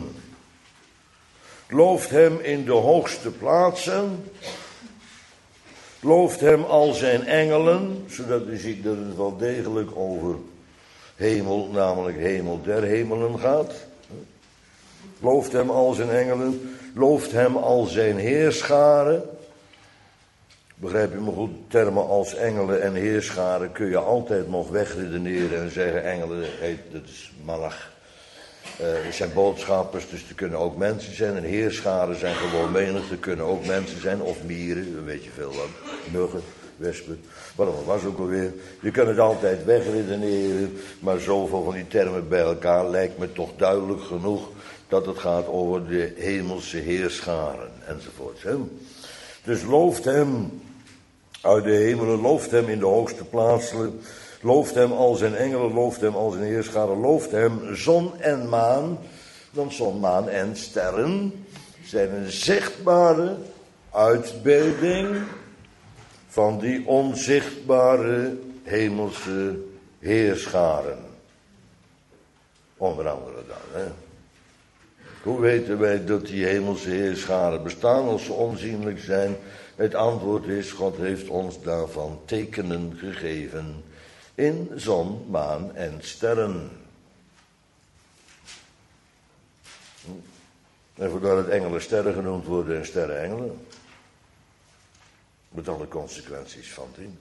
Looft hem in de hoogste plaatsen. Looft hem al zijn engelen, zodat u ziet dat het wel degelijk over hemel, namelijk hemel der hemelen gaat. Looft hem al zijn engelen. Looft hem al zijn heerscharen. Begrijp je me goed, termen als engelen en heerscharen kun je altijd nog wegredeneren en zeggen engelen, dat is malach. Het zijn boodschappers, dus er kunnen ook mensen zijn. En heerscharen zijn gewoon menigte, kunnen ook mensen zijn. Of mieren, weet je veel wat. Muggen, wespen, wat was ook alweer. Je kunt het altijd wegredeneren, maar zoveel van die termen bij elkaar lijkt me toch duidelijk genoeg dat het gaat over de hemelse heerscharen enzovoort. Hè? Dus looft hem uit de hemelen, looft hem in de hoogste plaatsen, looft hem al zijn engelen, looft hem al zijn heerscharen, looft hem zon en maan. Want zon, maan en sterren zijn een zichtbare uitbeelding van die onzichtbare hemelse heerscharen. Onder andere dan, hè. Hoe weten wij dat die hemelse heerscharen bestaan als ze onzienlijk zijn? Het antwoord is, God heeft ons daarvan tekenen gegeven in zon, maan en sterren. En voordat het engelen sterren genoemd worden en sterren engelen. Met alle consequenties van dien.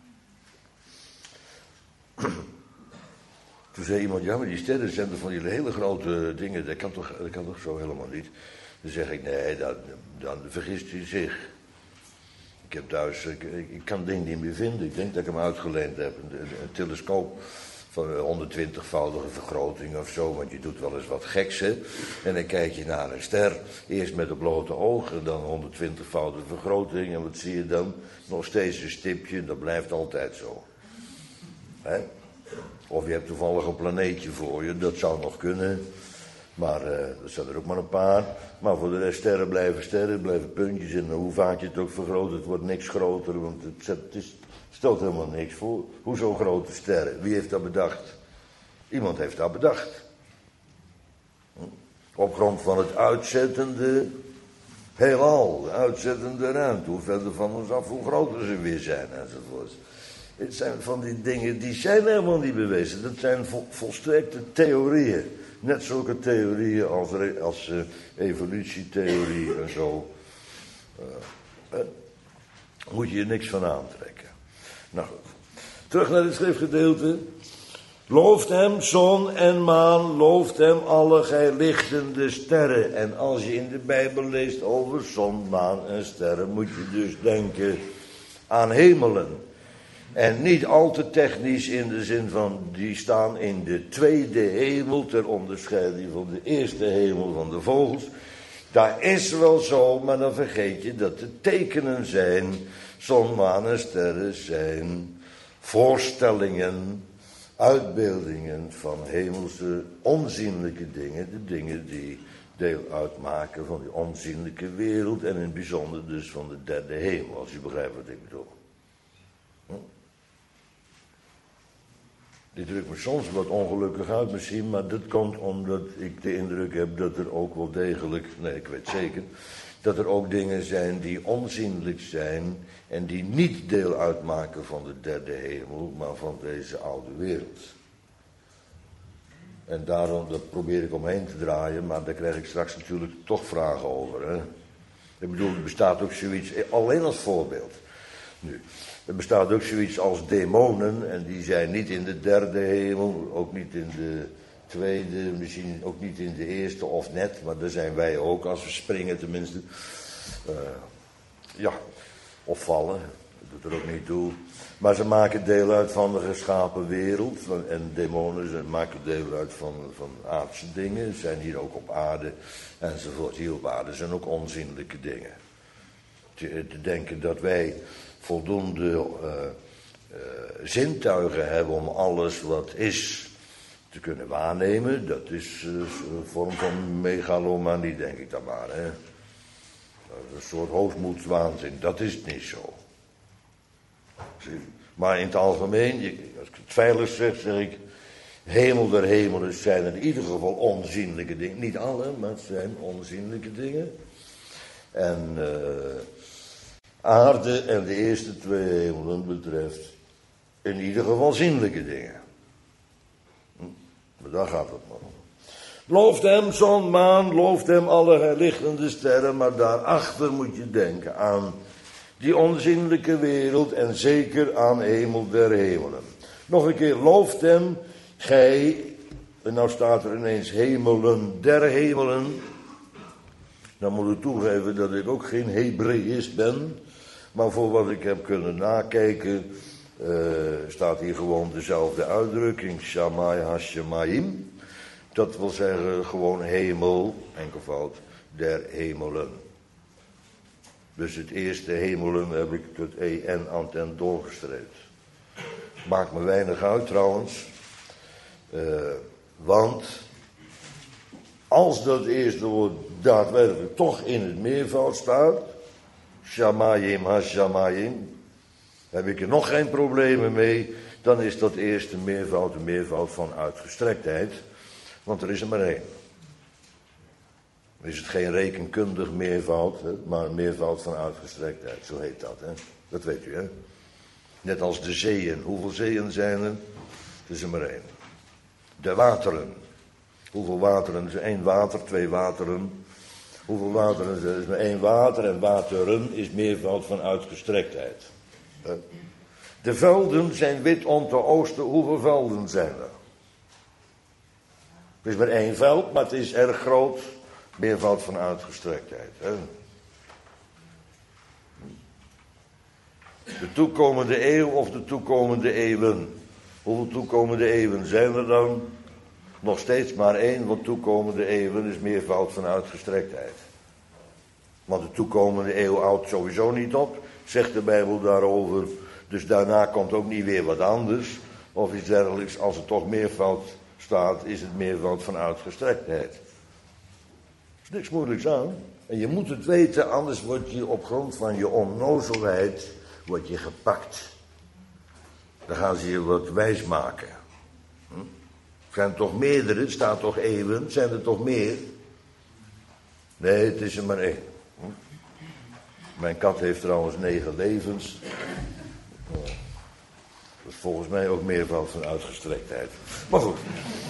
Toen zei iemand, ja, maar die sterren zijn toch van die hele grote dingen, dat kan toch zo helemaal niet. Dan zeg ik, nee, dan vergist u zich. Ik heb thuis, ik kan het ding niet meer vinden. Ik denk dat ik hem uitgeleend heb. Een telescoop van 120-voudige vergroting of zo. Want je doet wel eens wat geks, hè. En dan kijk je naar een ster. Eerst met de blote ogen, dan 120-voudige vergroting. En wat zie je dan? Nog steeds een stipje. Dat blijft altijd zo. Hè? Of je hebt toevallig een planeetje voor je. Dat zou nog kunnen. Maar dat zijn er ook maar een paar. Maar voor de rest sterren, blijven puntjes. En hoe vaak je het ook vergroot, het wordt niks groter. Want het stelt helemaal niks voor. Hoezo grote sterren? Wie heeft dat bedacht? Iemand heeft dat bedacht. Op grond van het uitzettende heelal. De uitzettende ruimte. Hoe verder van ons af, hoe groter ze weer zijn. Enzovoort. Het zijn van die dingen, die zijn helemaal niet bewezen. Dat zijn volstrekte theorieën. Net zulke theorieën als evolutietheorie en zo. Moet je er niks van aantrekken. Nou goed. Terug naar het schriftgedeelte. Looft hem zon en maan, looft hem alle gij lichtende sterren. En als je in de Bijbel leest over zon, maan en sterren, moet je dus denken aan hemelen. En niet al te technisch in de zin van, die staan in de tweede hemel, ter onderscheiding van de eerste hemel van de vogels. Dat is wel zo, maar dan vergeet je dat er tekenen zijn. Zon, maan en sterren zijn voorstellingen, uitbeeldingen van hemelse onzienlijke dingen. De dingen die deel uitmaken van die onzienlijke wereld en in het bijzonder dus van de derde hemel, als u begrijpt wat ik bedoel. Dit drukt me soms wat ongelukkig uit misschien, maar dat komt omdat ik de indruk heb dat er ook wel degelijk, nee ik weet zeker, dat er ook dingen zijn die onzienlijk zijn en die niet deel uitmaken van de derde hemel, maar van deze oude wereld. En daarom, dat probeer ik omheen te draaien, maar daar krijg ik straks natuurlijk toch vragen over. Hè? Ik bedoel, er bestaat ook zoiets, alleen als voorbeeld. Nu, er bestaat ook zoiets als demonen en die zijn niet in de derde hemel, ook niet in de tweede, misschien ook niet in de eerste of net, maar daar zijn wij ook als we springen tenminste. Of vallen, dat doet er ook niet toe. Maar ze maken deel uit van de geschapen wereld. En demonen maken deel uit van aardse dingen. Ze zijn hier ook op aarde enzovoort. Hier op aarde zijn ook onzienlijke dingen. Te denken dat wij voldoende zintuigen hebben om alles wat is te kunnen waarnemen. Dat is een vorm van megalomanie, denk ik dan maar. Hè? Een soort hoogmoedswaanzin, dat is niet zo. Maar in het algemeen, als ik het veilig zeg, zeg ik, hemel der hemelen zijn in ieder geval onzienlijke dingen. Niet alle, maar het zijn onzienlijke dingen. En aarde en de eerste twee hemelen betreft in ieder geval zienlijke dingen. Maar daar gaat het maar om. Looft hem zon, maan, looft hem alle lichtende sterren, maar daarachter moet je denken aan die onzienlijke wereld en zeker aan hemel der hemelen. Nog een keer, looft hem, gij, en nou staat er ineens hemelen der hemelen. Dan moet ik toegeven dat ik ook geen Hebreïst ben, maar voor wat ik heb kunnen nakijken, staat hier gewoon dezelfde uitdrukking, Shamai HaShamayim. Dat wil zeggen gewoon hemel, enkelvoud, der hemelen. Dus het eerste hemelen heb ik het en aan ten doorgestreept. Maakt me weinig uit trouwens. Want als dat eerste woord daadwerkelijk toch in het meervoud staat, Shamayim HaShamayim, heb ik er nog geen problemen mee. Dan is dat eerste meervoud een meervoud van uitgestrektheid. Want er is er maar één. Dan is het geen rekenkundig meervoud, hè, maar een meervoud van uitgestrektheid. Zo heet dat, hè. Dat weet u, hè. Net als de zeeën. Hoeveel zeeën zijn er? Er is er maar één. De wateren. Hoeveel wateren? Er is één water, twee wateren. Hoeveel wateren? Er is maar één water en wateren is meervoud van uitgestrektheid. De velden zijn wit om te oosten. Hoeveel velden zijn er? Er is maar één veld, maar het is erg groot. Meervoud van uitgestrektheid. Hè? De toekomende eeuw of de toekomende eeuwen. Hoeveel toekomende eeuwen zijn er dan? Nog steeds maar één, want toekomende eeuwen is meervoud van uitgestrektheid. Want de toekomende eeuw houdt sowieso niet op, zegt de Bijbel daarover. Dus daarna komt ook niet weer wat anders. Of iets dergelijks, als het toch meervoud staat, is het meervoud van uitgestrektheid. Er is niks moeilijks aan. En je moet het weten, anders word je op grond van je onnozelheid gepakt. Dan gaan ze je wat wijs maken. Zijn er toch meerdere, het staat toch eeuwen, zijn er toch meer? Nee, het is er maar één. Mijn kat heeft trouwens 9 levens. Dat is volgens mij ook meervoud van uitgestrektheid. Maar goed.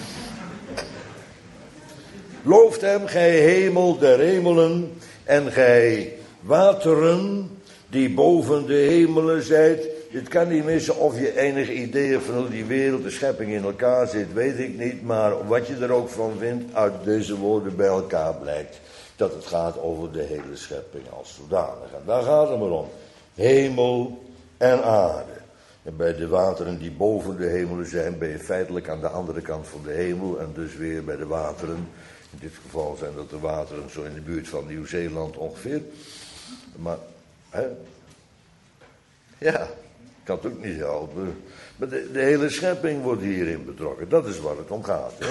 Looft hem, gij hemel der hemelen, en gij wateren die boven de hemelen zijt. Het kan niet missen of je enig idee hebt van hoe die wereld, de schepping in elkaar zit, weet ik niet. Maar wat je er ook van vindt, uit deze woorden bij elkaar blijkt dat het gaat over de hele schepping als zodanig. En daar gaat het maar om. Hemel en aarde. En bij de wateren die boven de hemelen zijn, ben je feitelijk aan de andere kant van de hemel. En dus weer bij de wateren. In dit geval zijn dat de wateren zo in de buurt van Nieuw-Zeeland ongeveer. Maar, hè? Ja, kan het ook niet helpen. Maar de hele schepping wordt hierin betrokken. Dat is waar het om gaat. Hè?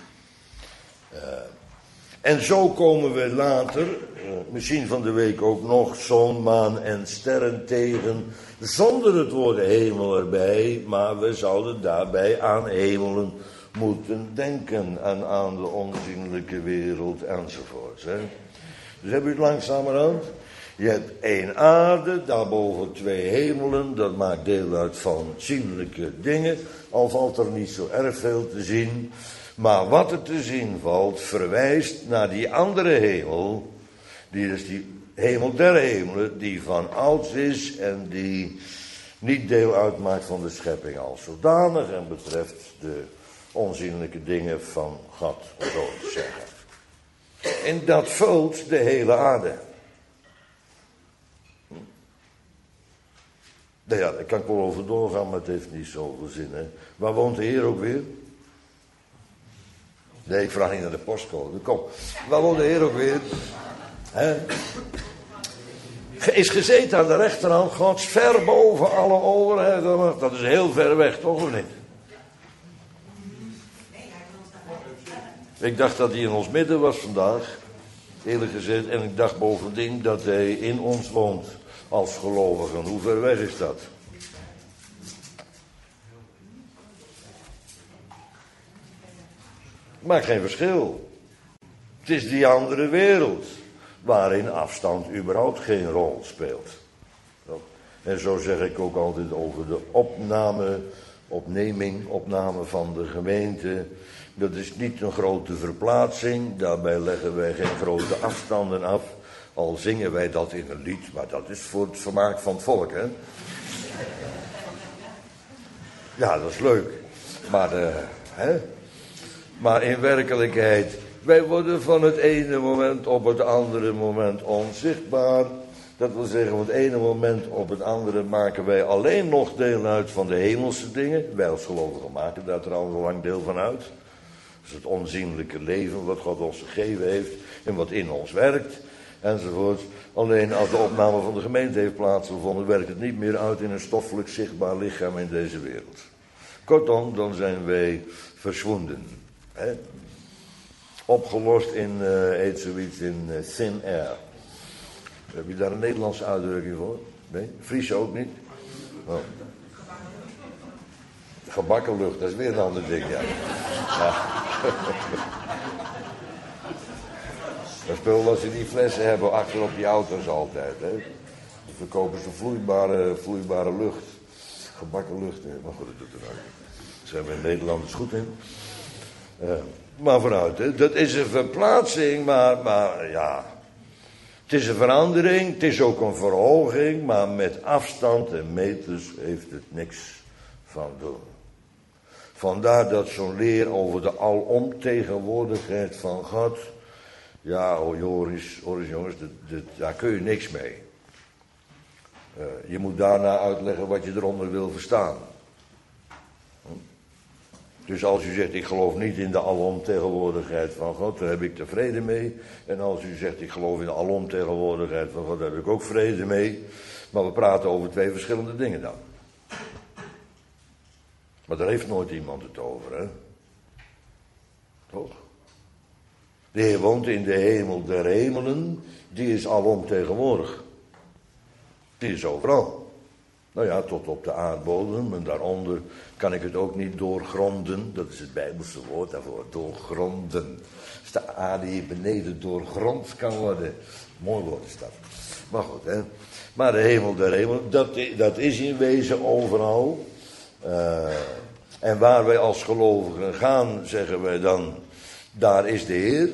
En zo komen we later, misschien van de week ook nog, zon, maan en sterren tegen. Zonder het woord hemel erbij, maar we zouden daarbij aan hemelen moeten denken. En aan de onzienlijke wereld enzovoort. Hè? Dus heb je het langzamerhand. Je hebt 1 aarde, daarboven 2 hemelen, dat maakt deel uit van zienlijke dingen. Al valt er niet zo erg veel te zien. Maar wat er te zien valt, verwijst naar die andere hemel. Die is die hemel der hemelen, die van ouds is en die niet deel uitmaakt van de schepping als zodanig en betreft de onzienlijke dingen van God, om zo te zeggen. En dat vult de hele aarde. Nou ja, daar kan ik wel over doorgaan, maar het heeft niet zoveel zin. Hè. Waar woont de Heer ook weer? Nee, ik vraag niet naar de postcode. Kom, waar woont de Heer ook weer? Hè? Is gezeten aan de rechterhand Gods, ver boven alle overheden. Dat is heel ver weg, toch of niet? Ik dacht dat hij in ons midden was vandaag, eerlijk gezegd. En ik dacht bovendien dat hij in ons woont als gelovigen. Hoe ver weg is dat? Maakt geen verschil. Het is die andere wereld waarin afstand überhaupt geen rol speelt. En zo zeg ik ook altijd over de opname van de gemeente. Dat is niet een grote verplaatsing, daarbij leggen wij geen grote afstanden af. Al zingen wij dat in een lied, maar dat is voor het vermaak van het volk, hè. Ja, dat is leuk. Maar in werkelijkheid, wij worden van het ene moment op het andere moment onzichtbaar. Dat wil zeggen, van het ene moment op het andere maken wij alleen nog deel uit van de hemelse dingen. Wij als gelovigen maken daar trouwens al lang deel van uit. Dat is het onzienlijke leven wat God ons gegeven heeft en wat in ons werkt, enzovoort. Alleen als de opname van de gemeente heeft plaatsgevonden, werkt het niet meer uit in een stoffelijk zichtbaar lichaam in deze wereld. Kortom, dan zijn wij verzwonden. Hè? Opgelost in, heet zoiets in thin air. Heb je daar een Nederlandse uitdrukking voor? Nee? Fries ook niet? Oh. Gebakken lucht, dat is weer een ander ding, ja. Dat spul wat ze die flessen hebben achter op die auto's altijd, hè. Dan verkopen ze vloeibare lucht. Gebakken lucht, hè. Maar goed, dat doet er nou niet. Daar zijn we in Nederland dus goed in. Maar vooruit, hè. Dat is een verplaatsing, maar ja. Het is een verandering, het is ook een verhoging, maar met afstand en meters heeft het niks van doen. Vandaar dat zo'n leer over de alomtegenwoordigheid van God. Ja, Joris jongens, daar kun je niks mee. Je moet daarna uitleggen wat je eronder wil verstaan. Dus als u zegt, ik geloof niet in de alomtegenwoordigheid van God, daar heb ik er vrede mee. En als u zegt, ik geloof in de alomtegenwoordigheid van God, daar heb ik ook vrede mee. Maar we praten over twee verschillende dingen dan. Maar daar heeft nooit iemand het over, hè? Toch? De Heer woont in de hemel der hemelen, die is alomtegenwoordig. Die is overal. Nou ja, tot op de aardbodem en daaronder kan ik het ook niet doorgronden. Dat is het Bijbelse woord daarvoor, doorgronden. Als de aarde hier beneden doorgrond kan worden. Mooi woord is dat. Maar goed, hè. Maar de hemel der hemelen, dat is in wezen overal. En waar wij als gelovigen gaan, zeggen wij dan, daar is de Heer.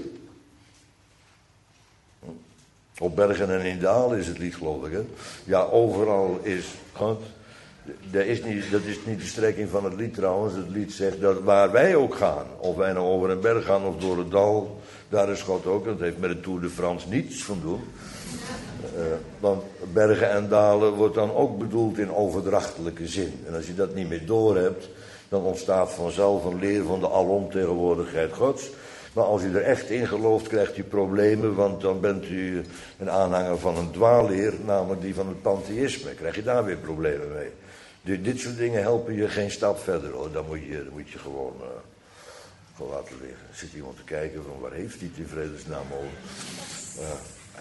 Op bergen en in dalen is het lied, geloof ik, hè. Ja, overal is God. Dat is niet de strekking van het lied trouwens. Het lied zegt dat waar wij ook gaan, of wij nou over een berg gaan of door het dal, daar is God ook. Dat heeft met de Tour de France niets van doen. Want bergen en dalen wordt dan ook bedoeld in overdrachtelijke zin. En als je dat niet meer doorhebt, dan ontstaat vanzelf een leer van de alomtegenwoordigheid Gods. Maar als u er echt in gelooft, krijgt u problemen, want dan bent u een aanhanger van een dwaalleer, namelijk die van het pantheïsme. Krijg je daar weer problemen mee. Dit soort dingen helpen je geen stap verder, hoor. Dan moet je gewoon laten liggen. Er zit iemand te kijken van waar heeft hij het in vredesnaam over?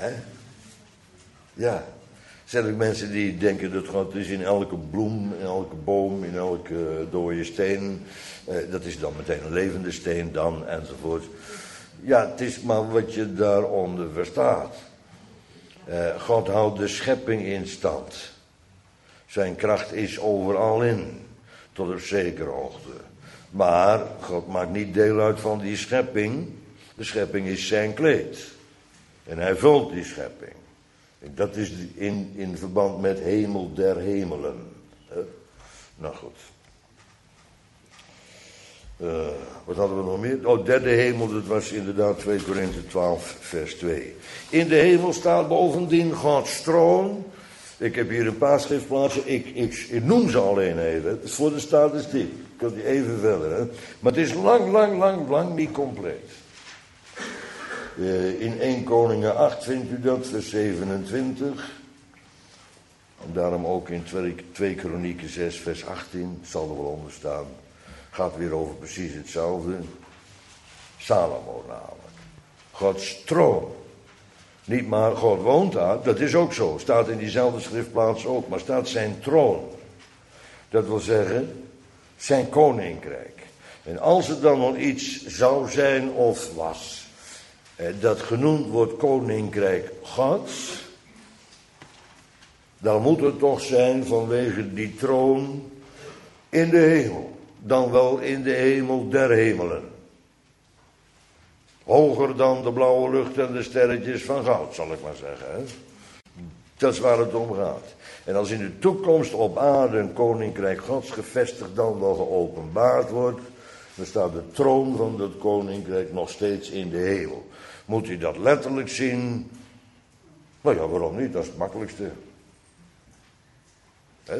Ja. Zelfs mensen die denken dat God is in elke bloem, in elke boom, in elke dode steen. Dat is dan meteen een levende steen dan, enzovoort. Ja, het is maar wat je daaronder verstaat. God houdt de schepping in stand. Zijn kracht is overal in, tot op zekere hoogte. Maar God maakt niet deel uit van die schepping. De schepping is zijn kleed. En hij vult die schepping. Dat is in verband met hemel der hemelen. Nou goed. Wat hadden we nog meer? Oh, derde hemel, dat was inderdaad 2 Korinthe 12, vers 2. In de hemel staat bovendien Gods troon. Ik heb hier een paar schriftplaatsen. Ik noem ze alleen even. Het is voor de statistiek. Ik kan die even verder. Hè. Maar het is lang niet compleet. In 1 Koningen 8 vindt u dat, vers 27. En daarom ook in 2 Kronieken 6, vers 18. Zal er wel onder staan. Gaat weer over precies hetzelfde. Salomo namelijk. Gods troon. Niet maar God woont daar, dat is ook zo. Staat in diezelfde schriftplaats ook. Maar staat zijn troon. Dat wil zeggen, zijn koninkrijk. En als er dan nog iets zou zijn of was, dat genoemd wordt koninkrijk Gods, dan moet het toch zijn vanwege die troon in de hemel. Dan wel in de hemel der hemelen. Hoger dan de blauwe lucht en de sterretjes van goud, zal ik maar zeggen. Hè? Dat is waar het om gaat. En als in de toekomst op aarde een koninkrijk Gods gevestigd dan wel geopenbaard wordt, dan staat de troon van dat koninkrijk nog steeds in de hemel. Moet u dat letterlijk zien? Nou ja, waarom niet? Dat is het makkelijkste. Hè?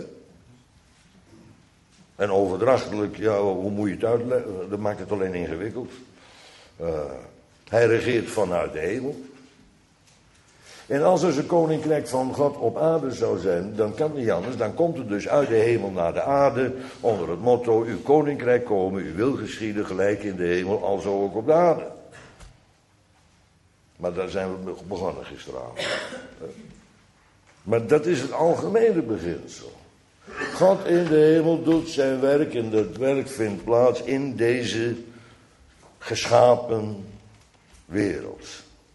En overdrachtelijk, ja, hoe moet je het uitleggen? Dat maakt het alleen ingewikkeld. Hij regeert vanuit de hemel. En als er een koninkrijk van God op aarde zou zijn, dan kan het niet anders. Dan komt het dus uit de hemel naar de aarde, onder het motto, uw koninkrijk komen, uw wil geschieden, gelijk in de hemel, alzo ook op de aarde. Maar daar zijn we begonnen gisteravond. Maar dat is het algemene beginsel. God in de hemel doet zijn werk en dat werk vindt plaats in deze geschapen wereld.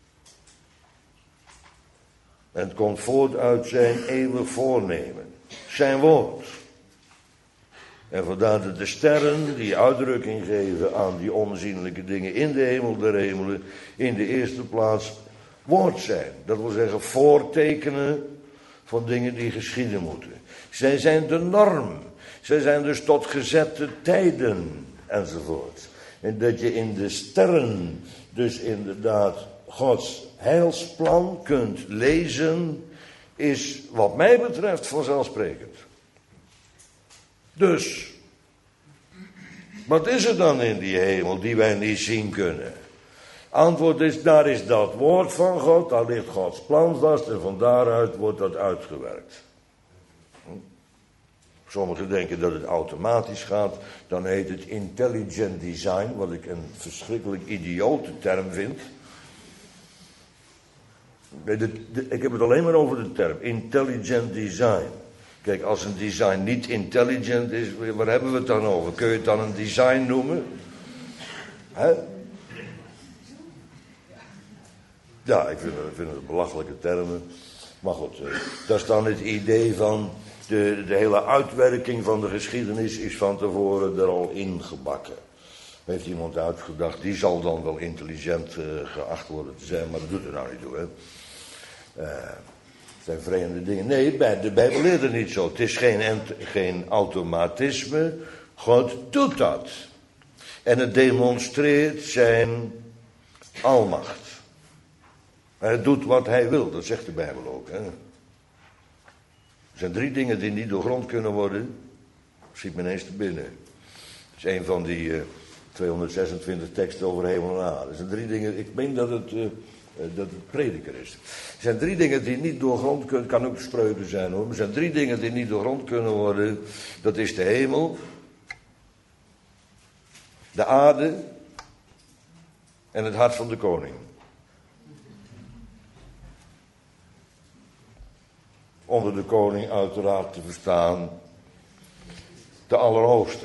En het komt voort uit zijn eeuwig voornemen. Zijn woord. En vandaar dat de sterren die uitdrukking geven aan die onzienlijke dingen in de hemel der hemelen in de eerste plaats woord zijn. Dat wil zeggen voortekenen van dingen die geschieden moeten. Zij zijn de norm. Zij zijn dus tot gezette tijden enzovoort. En dat je in de sterren dus inderdaad Gods heilsplan kunt lezen, is wat mij betreft vanzelfsprekend. Dus, wat is er dan in die hemel die wij niet zien kunnen? Antwoord is, daar is dat woord van God, daar ligt Gods plan vast en van daaruit wordt dat uitgewerkt. Sommigen denken dat het automatisch gaat, dan heet het intelligent design, wat ik een verschrikkelijk idiote term vind. Ik heb het alleen maar over de term, intelligent design. Kijk, als een design niet intelligent is, waar hebben we het dan over? Kun je het dan een design noemen? Hè? Ja, ik vind het belachelijke termen. Maar goed, dat is dan het idee van de hele uitwerking van de geschiedenis is van tevoren er al ingebakken. Heeft iemand uitgedacht, die zal dan wel intelligent geacht worden te zijn, maar dat doet er nou niet toe, hè. Het zijn vreemde dingen. Nee, de Bijbel leert het niet zo. Het is geen automatisme. God doet dat. En het demonstreert zijn almacht. Hij doet wat hij wil, dat zegt de Bijbel ook. Hè? Er zijn 3 dingen die niet doorgrond kunnen worden. Schiet me ineens te binnen. Het is een van die 226 teksten over hemel en aarde. Er zijn 3 dingen, ik meen dat het prediker is. Er zijn 3 dingen die niet doorgrond kunnen, kan ook spreuken zijn hoor. Er zijn 3 dingen die niet doorgrond kunnen worden. Dat is de hemel, de aarde en het hart van de koning. Onder de koning uiteraard te verstaan de Allerhoogste.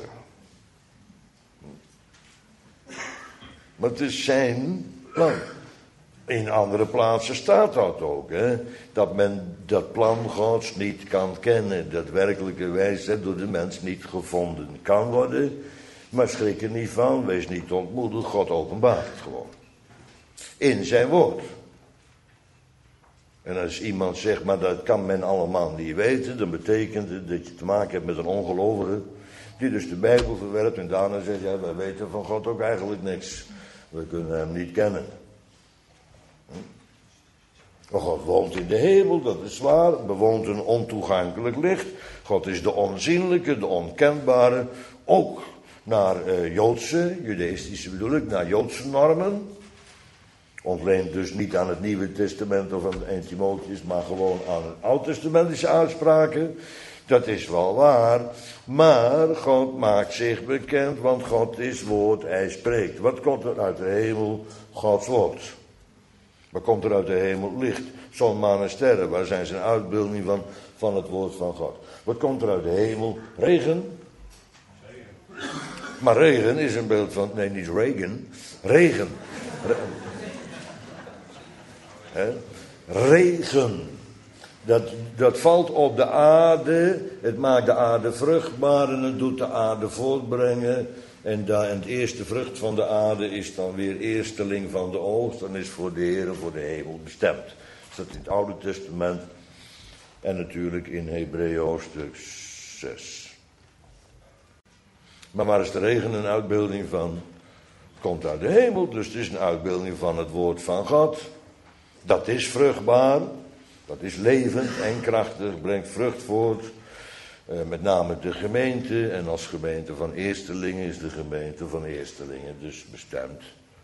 Maar het is zijn plan. In andere plaatsen staat dat ook, hè? Dat men dat plan Gods niet kan kennen. Dat werkelijke wijsheid door de mens niet gevonden kan worden. Maar schrik er niet van, wees niet ontmoedigd. God openbaart het gewoon. In zijn woord. En als iemand zegt, maar dat kan men allemaal niet weten, dan betekent het dat je te maken hebt met een ongelovige, die dus de Bijbel verwerpt en daarna zegt, ja, wij weten van God ook eigenlijk niks. We kunnen hem niet kennen. Maar God woont in de hemel, dat is waar, bewoont een ontoegankelijk licht. God is de onzienlijke, de onkenbare, ook naar Joodse, judaïstische bedoel ik, naar Joodse normen. Ontleend dus niet aan het Nieuwe Testament of aan 1 Timotheus, maar gewoon aan het Oud-testamentische uitspraken. Dat is wel waar, maar God maakt zich bekend, want God is woord, hij spreekt. Wat komt er uit de hemel? Gods woord. Wat komt er uit de hemel? Licht. Zon, maan en sterren, waar zijn ze een uitbeelding van het woord van God? Wat komt er uit de hemel? Regen. Maar regen is een beeld van, nee niet regen, regen. Regen. Dat valt op de aarde, het maakt de aarde vruchtbaar en het doet de aarde voortbrengen. En het eerste vrucht van de aarde is dan weer eersteling van de oogst en is voor de Heer en voor de hemel bestemd. Dat staat in het Oude Testament en natuurlijk in Hebreeën hoofdstuk 6. Maar waar is de regen een uitbeelding van? Het komt uit de hemel, dus het is een uitbeelding van het woord van God. Dat is vruchtbaar, dat is levend en krachtig, brengt vrucht voort. Met name de gemeente, en als gemeente van eerstelingen is de gemeente van eerstelingen dus bestemd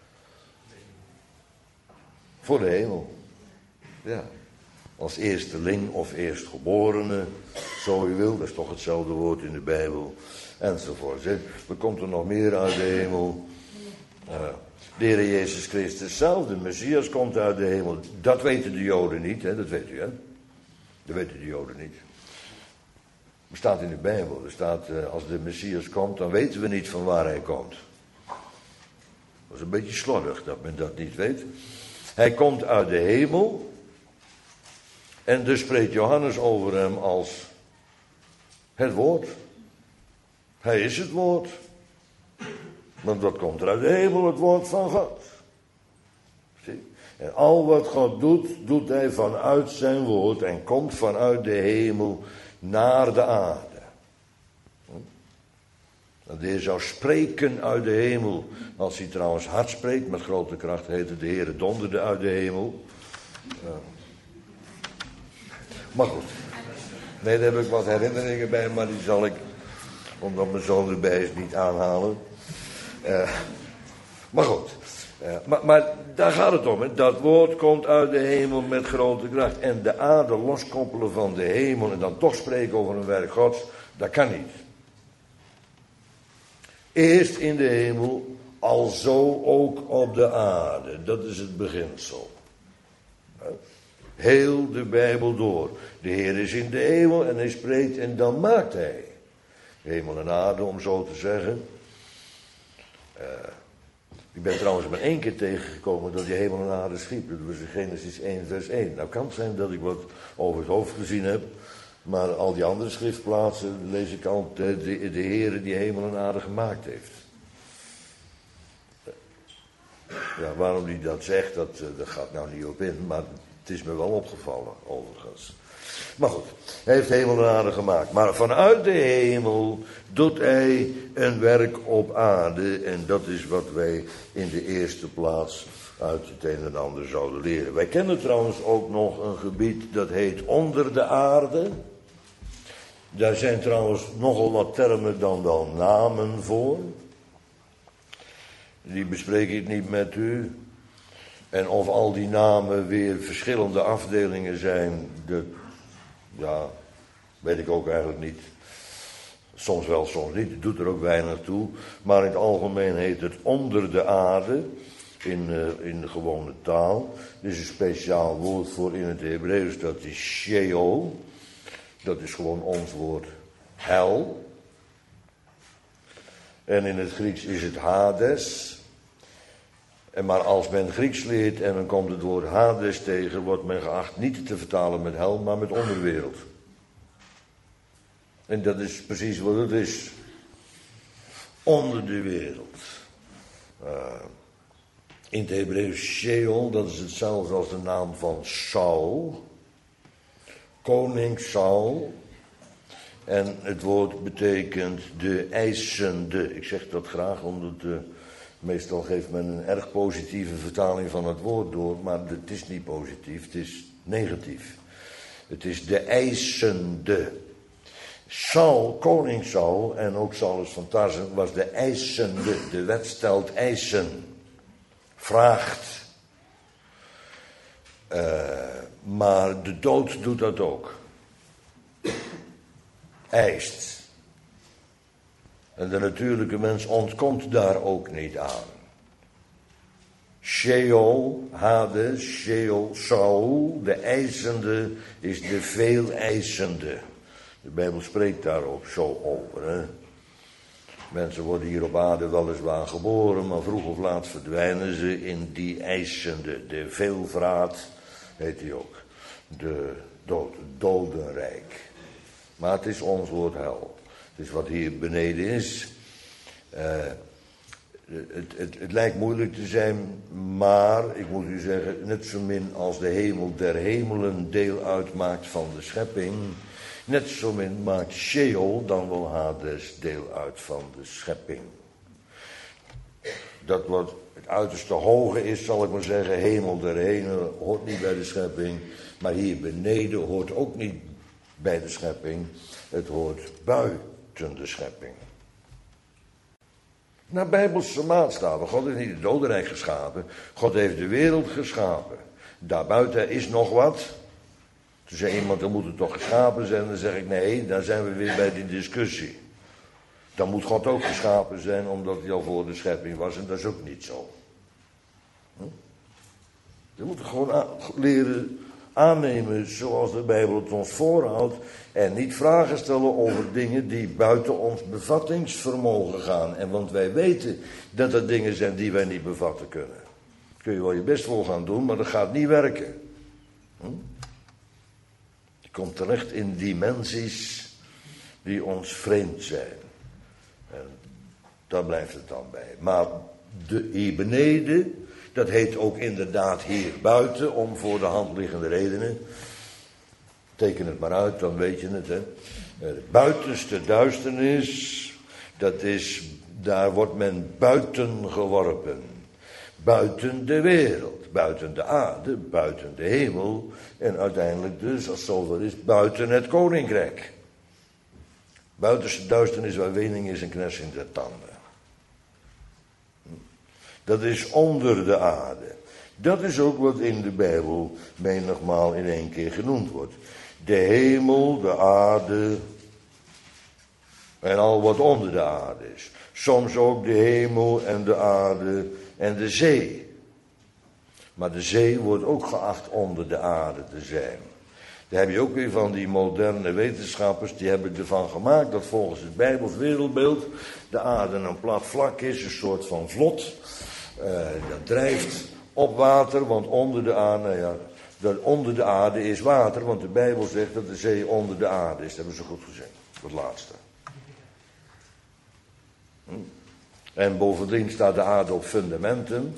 voor de hemel. Ja, als eersteling of eerstgeborene, zo u wil, dat is toch hetzelfde woord in de Bijbel, enzovoort. Er komt er nog meer uit de hemel. De Heer Jezus Christus zelf, de Messias, komt uit de hemel. Dat weten de Joden niet, hè? Dat weet u, hè? Dat weten de Joden niet. Er staat in de Bijbel, er staat, als de Messias komt, dan weten we niet van waar hij komt. Dat is een beetje slordig dat men dat niet weet. Hij komt uit de hemel. En dus spreekt Johannes over hem als het woord. Hij is het woord. Want dat komt er uit de hemel, het woord van God. Zie? En al wat God doet, doet hij vanuit zijn woord en komt vanuit de hemel naar de aarde. De Heer zou spreken uit de hemel. Als hij trouwens hard spreekt, met grote kracht heet het, de Heer donderde uit de hemel. Maar goed. Nee, daar heb ik wat herinneringen bij, maar die zal ik, omdat mijn zoon erbij is, niet aanhalen. Maar goed. Maar daar gaat het om. Hè. Dat woord komt uit de hemel met grote kracht. En de aarde loskoppelen van de hemel en dan toch spreken over een werk Gods, dat kan niet. Eerst in de hemel, alzo ook op de aarde. Dat is het beginsel. Heel de Bijbel door. De Heer is in de hemel en hij spreekt en dan maakt hij. Hemel en aarde, om zo te zeggen. Ik ben trouwens maar 1 keer tegengekomen dat die hemel en aarde schiep. Dat was in Genesis 1 vers 1. Nou kan het zijn dat ik wat over het hoofd gezien heb. Maar al die andere schriftplaatsen lees ik altijd de Heere die hemel en aarde gemaakt heeft. Ja, waarom hij dat zegt, dat gaat nou niet op in. Maar het is me wel opgevallen, overigens. Maar goed, hij heeft hemel en aarde gemaakt. Maar vanuit de hemel doet hij een werk op aarde. En dat is wat wij in de eerste plaats uit het een en ander zouden leren. Wij kennen trouwens ook nog een gebied dat heet onder de aarde. Daar zijn trouwens nogal wat termen dan wel namen voor. Die bespreek ik niet met u. En of al die namen weer verschillende afdelingen zijn, dat, ja, weet ik ook eigenlijk niet. Soms wel, soms niet. Het doet er ook weinig toe. Maar in het algemeen heet het onder de aarde. In de gewone taal. Er is een speciaal woord voor in het Hebreeuws. Dat is Sheol. Dat is gewoon ons woord hel. En in het Grieks is het Hades. Maar als men Grieks leert en dan komt het woord Hades tegen, wordt men geacht niet te vertalen met hel, maar met onderwereld. En dat is precies wat het is. Onder de wereld. In het Hebreeuws Sheol, dat is hetzelfde als de naam van Saul. koning Saul. En het woord betekent de eisende. Ik zeg dat graag, omdat meestal geeft men een erg positieve vertaling van het woord door. Maar het is niet positief, het is negatief. Het is de eisende. Saul, koning Saul, en ook Saulus van Tarsen, was de eisende. De wet stelt eisen. Vraagt. Maar de dood doet dat ook. Eist. En de natuurlijke mens ontkomt daar ook niet aan. Sheol, Hades, Sheol, Saul, de eisende is de veel eisende. De Bijbel spreekt daar ook zo over. Hè? Mensen worden hier op aarde weliswaar geboren, maar vroeg of laat verdwijnen ze in die eisende. De veelvraat heet die ook. De dodenrijk. Maar het is ons woord hel. Het is wat hier beneden is. Het lijkt moeilijk te zijn, maar ik moet u zeggen, net zo min als de hemel der hemelen deel uitmaakt van de schepping, net zo min maakt Sheol, dan wel Hades, deel uit van de schepping. Dat wat het uiterste hoge is, zal ik maar zeggen, hemel der hemelen, hoort niet bij de schepping, maar hier beneden hoort ook niet bij de schepping, het hoort buiten de schepping. Naar bijbelse maatstaven. God heeft niet het dodenrijk geschapen. God heeft de wereld geschapen. Daarbuiten is nog wat. Toen zei iemand, dan moet het toch geschapen zijn. Dan zeg ik, nee, dan zijn we weer bij die discussie. Dan moet God ook geschapen zijn, omdat hij al voor de schepping was. En dat is ook niet zo. Je moet gewoon leren aannemen zoals de Bijbel het ons voorhoudt. En niet vragen stellen over dingen die buiten ons bevattingsvermogen gaan. En want wij weten dat er dingen zijn die wij niet bevatten kunnen. Kun je wel je best voor gaan doen, maar dat gaat niet werken. Je komt terecht in dimensies die ons vreemd zijn. En daar blijft het dan bij. Maar hier beneden, dat heet ook inderdaad hier buiten, om voor de hand liggende redenen. Teken het maar uit, dan weet je het. Hè. Het buitenste duisternis, dat is, daar wordt men buiten geworpen. Buiten de wereld, buiten de aarde, buiten de hemel. En uiteindelijk dus, als het zover is, buiten het koninkrijk. Buitenste duisternis waar wening is en knersing der tanden. Dat is onder de aarde. Dat is ook wat in de Bijbel menigmaal in één keer genoemd wordt. De hemel, de aarde en al wat onder de aarde is. Soms ook de hemel en de aarde en de zee. Maar de zee wordt ook geacht onder de aarde te zijn. Daar heb je ook weer van die moderne wetenschappers, die hebben ervan gemaakt dat volgens het Bijbels wereldbeeld de aarde een plat vlak is, een soort van vlot. Dat drijft op water, want onder de aarde, onder de aarde is water, want de Bijbel zegt dat de zee onder de aarde is. Dat hebben ze goed gezegd, dat laatste. En bovendien staat de aarde op fundamenten.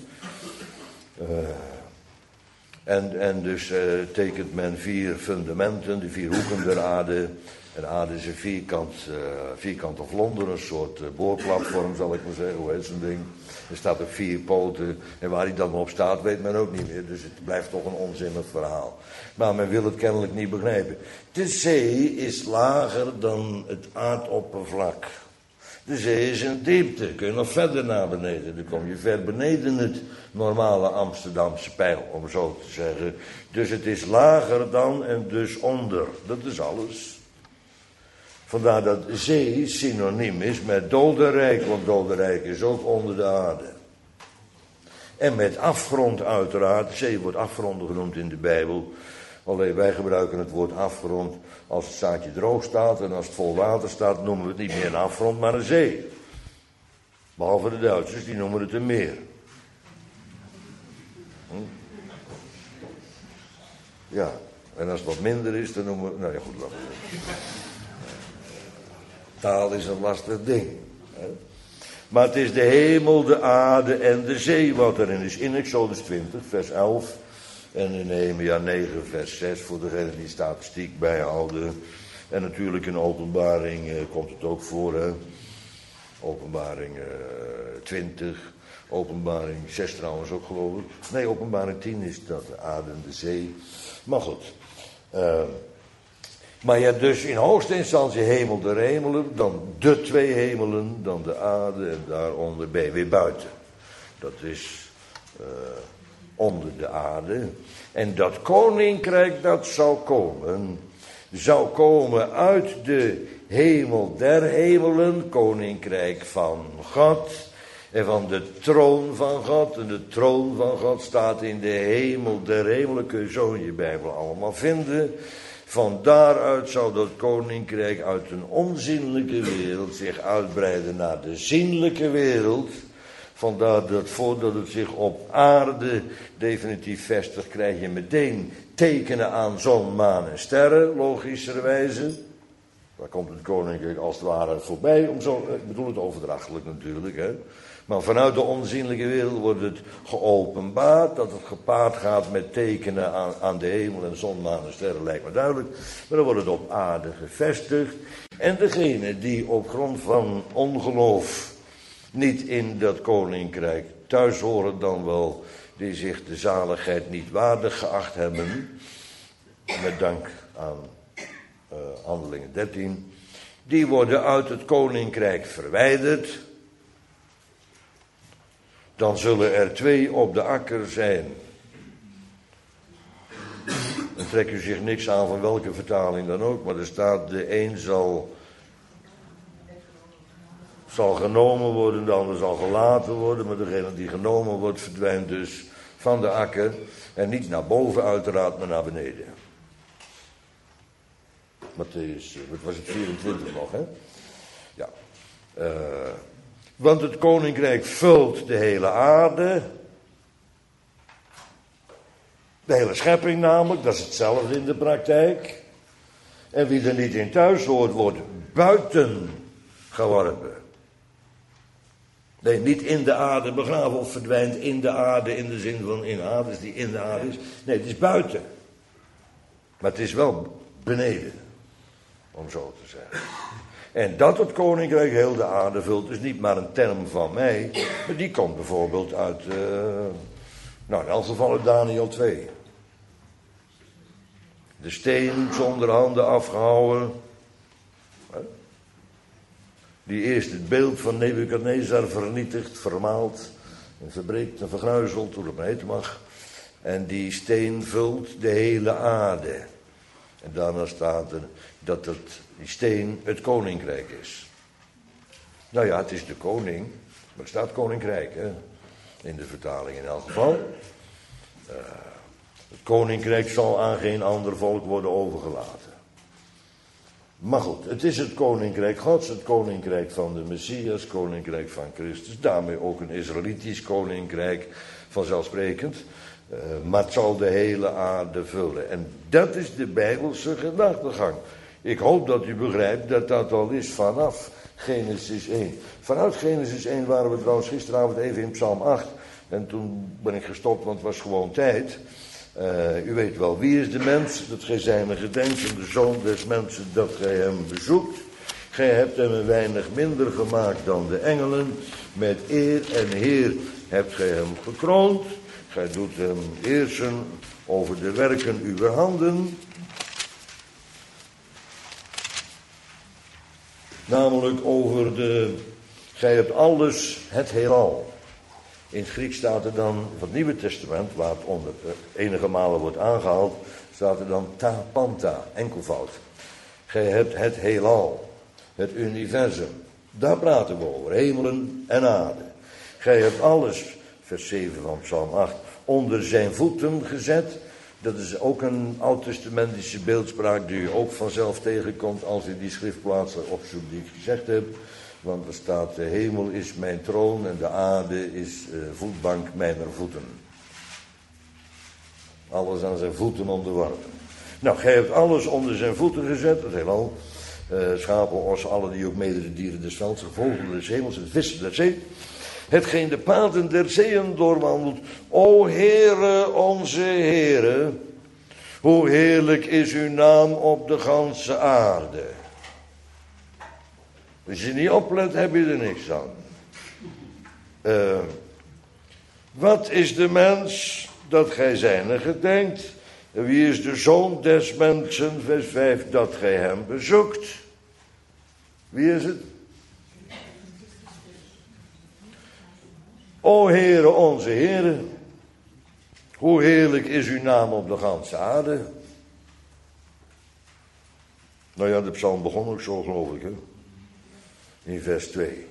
En dus tekent men 4 fundamenten, de 4 hoeken der aarde. En de aarde is een vierkante vlonder, een soort boorplatform zal ik maar zeggen, hoe heet zo'n ding. Er staat op 4 poten en waar hij dan op staat weet men ook niet meer. Dus het blijft toch een onzinnig verhaal. Maar men wil het kennelijk niet begrijpen. De zee is lager dan het aardoppervlak. De zee is een diepte, kun je nog verder naar beneden. Dan kom je ver beneden het normale Amsterdamse peil, om zo te zeggen. Dus het is lager dan en dus onder. Dat is alles. Vandaar dat zee synoniem is met dodenrijk, want dodenrijk is ook onder de aarde. En met afgrond uiteraard, zee wordt afgronden genoemd in de Bijbel. Alleen wij gebruiken het woord afgrond als het zaadje droog staat en als het vol water staat noemen we het niet meer een afgrond, maar een zee. Behalve de Duitsers, die noemen het een meer. Ja, en als het wat minder is, dan noemen we... Nou ja, goed, laten we taal is een lastig ding. Maar het is de hemel, de aarde en de zee wat erin is. In Exodus 20, vers 11 En in Nehemia 9 vers 6 voor degenen die statistiek bijhouden. En natuurlijk in Openbaring komt het ook voor. Hè? Openbaring 20. Openbaring 6 trouwens ook geloof ik. Nee, Openbaring 10 is dat, de aarde en de zee. Maar goed. Maar je hebt dus in hoogste instantie hemel der hemelen, dan de twee hemelen, dan de aarde en daaronder ben je weer buiten. Dat is onder de aarde. En dat koninkrijk dat zou komen uit de hemel der hemelen, koninkrijk van God en van de troon van God. En de troon van God staat in de hemel der hemelen, kun je zo in je Bijbel allemaal vinden. Van daaruit zou dat koninkrijk uit een onzienlijke wereld zich uitbreiden naar de zienlijke wereld. Vandaar dat voordat het zich op aarde definitief vestigt, krijg je meteen tekenen aan zon, maan en sterren, logischerwijze. Daar komt het koninkrijk als het ware voorbij, ik bedoel het overdrachtelijk natuurlijk, hè. Maar vanuit de onzienlijke wereld wordt het geopenbaard, dat het gepaard gaat met tekenen aan de hemel en zon, maan en sterren, lijkt me duidelijk. Maar dan wordt het op aarde gevestigd. En degene die op grond van ongeloof niet in dat koninkrijk thuis horen, dan wel die zich de zaligheid niet waardig geacht hebben, met dank aan Handelingen 13, die worden uit het koninkrijk verwijderd. Dan zullen er 2 op de akker zijn. Dan trek u zich niks aan van welke vertaling dan ook, maar er staat de een zal genomen worden, de ander zal gelaten worden, maar degene die genomen wordt verdwijnt dus van de akker en niet naar boven uiteraard, maar naar beneden. Mattheüs, wat was het, 24 nog, hè? Ja. Want het koninkrijk vult de hele aarde. De hele schepping namelijk, dat is hetzelfde in de praktijk. En wie er niet in thuis hoort, wordt buiten geworpen. Nee, niet in de aarde begraven of verdwijnt in de aarde in de zin van in de aarde, dus die in de aarde is. Nee, het is buiten. Maar het is wel beneden, om zo te zeggen. En dat het koninkrijk heel de aarde vult, is niet maar een term van mij, maar die komt bijvoorbeeld uit, in elk geval uit Daniel 2. De steen zonder handen afgehouden, die eerst het beeld van Nebukadnezar vernietigt, vermaalt en verbreekt en vergruizelt, hoe dat maar heten mag. En die steen vult de hele aarde. En daarna staat er dat die steen het koninkrijk is. Nou ja, het is de koning, maar er staat koninkrijk, hè? In de vertaling in elk geval. Het koninkrijk zal aan geen ander volk worden overgelaten. Maar goed, het is het koninkrijk Gods, het koninkrijk van de Messias, koninkrijk van Christus. Daarmee ook een Israëlitisch koninkrijk, vanzelfsprekend. Maar het zal de hele aarde vullen. En dat is de Bijbelse gedachtegang. Ik hoop dat u begrijpt dat dat al is vanaf Genesis 1. Vanuit Genesis 1 waren we trouwens gisteravond even in Psalm 8. En toen ben ik gestopt, want het was gewoon tijd. U weet wel, wie is de mens? Dat gij zijne gedenkt en de zoon des mensen dat gij hem bezoekt. Gij hebt hem een weinig minder gemaakt dan de engelen. Met eer en heer hebt gij hem gekroond. Gij doet hem heersen over de werken uwer handen. Namelijk gij hebt alles, het heelal. In het Grieks staat er dan, van het Nieuwe Testament, waar het onder enige malen wordt aangehaald, staat er dan ta panta, enkelvoud. Gij hebt het heelal, het universum. Daar praten we over, hemelen en aarde. Gij hebt alles, vers 7 van Psalm 8, onder zijn voeten gezet. Dat is ook een oud-testamentische beeldspraak die u ook vanzelf tegenkomt als u die schriftplaatsen opzoekt die ik gezegd heb. Want er staat, de hemel is mijn troon en de aarde is voetbank mijner voeten. Alles aan zijn voeten onderworpen. Nou, gij hebt alles onder zijn voeten gezet, dat heelal. Schapen, ossen, alle die ook meerdere dieren des velds, vogelen des hemels en vissen der zee. hetgeen de paden der zeeën doorwandelt. O Heere, onze Heere, hoe heerlijk is uw naam op de ganse aarde. Als je niet oplet, heb je er niks aan. Wat is de mens dat gij zijner gedenkt? En wie is de zoon des mensen, vers 5, dat gij hem bezoekt? Wie is het? O Heere, onze Heere, hoe heerlijk is uw naam op de ganse aarde. Nou ja, de psalm begon ook zo, geloof ik, hè? In vers 2.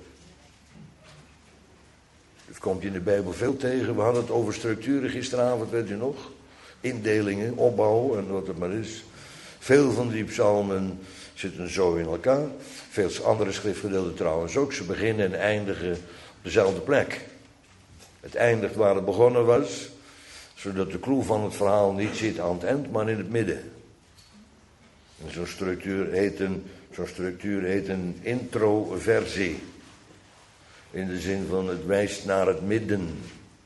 Dat komt je in de Bijbel veel tegen. We hadden het over structuren gisteravond, weet u nog? Indelingen, opbouw en wat het maar is. Veel van die psalmen zitten zo in elkaar. Veel andere schriftgedeelten trouwens ook. Ze beginnen en eindigen op dezelfde plek. Het eindigt waar het begonnen was, zodat de clue van het verhaal niet zit aan het eind, maar in het midden. En zo'n structuur heet een introversie. In de zin van het wijst naar het midden.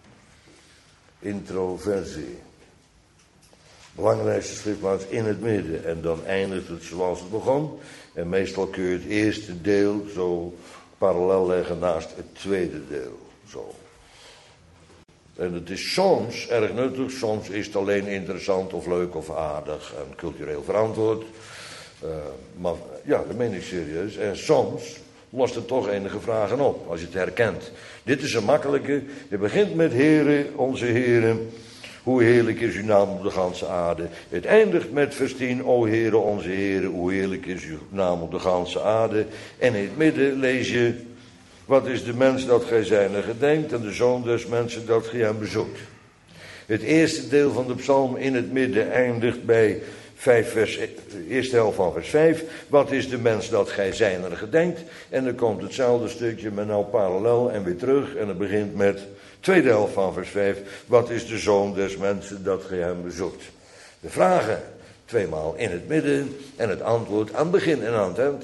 Introversie. Belangrijkste schriftplaats in het midden. En dan eindigt het zoals het begon. En meestal kun je het eerste deel zo parallel leggen naast het tweede deel. Zo. En het is soms erg nuttig, soms is het alleen interessant of leuk of aardig en cultureel verantwoord. Maar ja, dat meen ik serieus. En soms lost het toch enige vragen op, als je het herkent. Dit is een makkelijke. Je begint met Heere, onze Heere. Hoe heerlijk is uw naam op de ganse aarde. Het eindigt met vers 10. O Heere, onze Heere, hoe heerlijk is uw naam op de ganse aarde. En in het midden lees je: wat is de mens dat gij zijner gedenkt en de zoon des mensen dat gij hem bezoekt. Het eerste deel van de psalm in het midden eindigt bij de eerste helft van vers 5. Wat is de mens dat gij zijner gedenkt? En dan komt hetzelfde stukje, maar nou parallel en weer terug. En het begint met de tweede helft van vers 5. Wat is de zoon des mensen dat gij hem bezoekt? De vragen tweemaal in het midden en het antwoord aan het begin en aan het eind.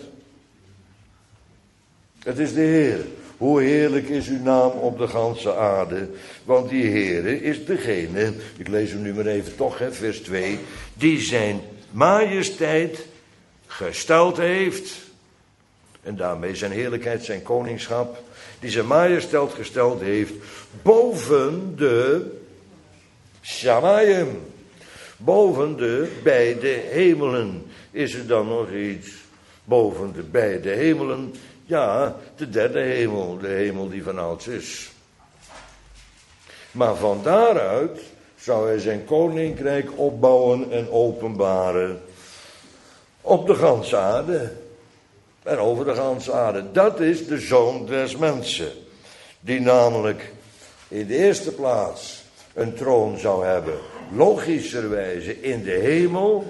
Het is de Heer. Hoe heerlijk is uw naam op de ganse aarde. Want die Heere is degene, ik lees hem nu maar even toch, vers 2. Die zijn majesteit gesteld heeft. En daarmee zijn heerlijkheid, zijn koningschap. Die zijn majesteit gesteld heeft boven de Shamayim. Boven de beide hemelen. Is er dan nog iets boven de beide hemelen? Ja, de derde hemel, de hemel die van ouds is. Maar van daaruit zou hij zijn koninkrijk opbouwen en openbaren op de ganse aarde. En over de ganse aarde. Dat is de zoon des mensen. Die namelijk in de eerste plaats een troon zou hebben. Logischerwijze in de hemel.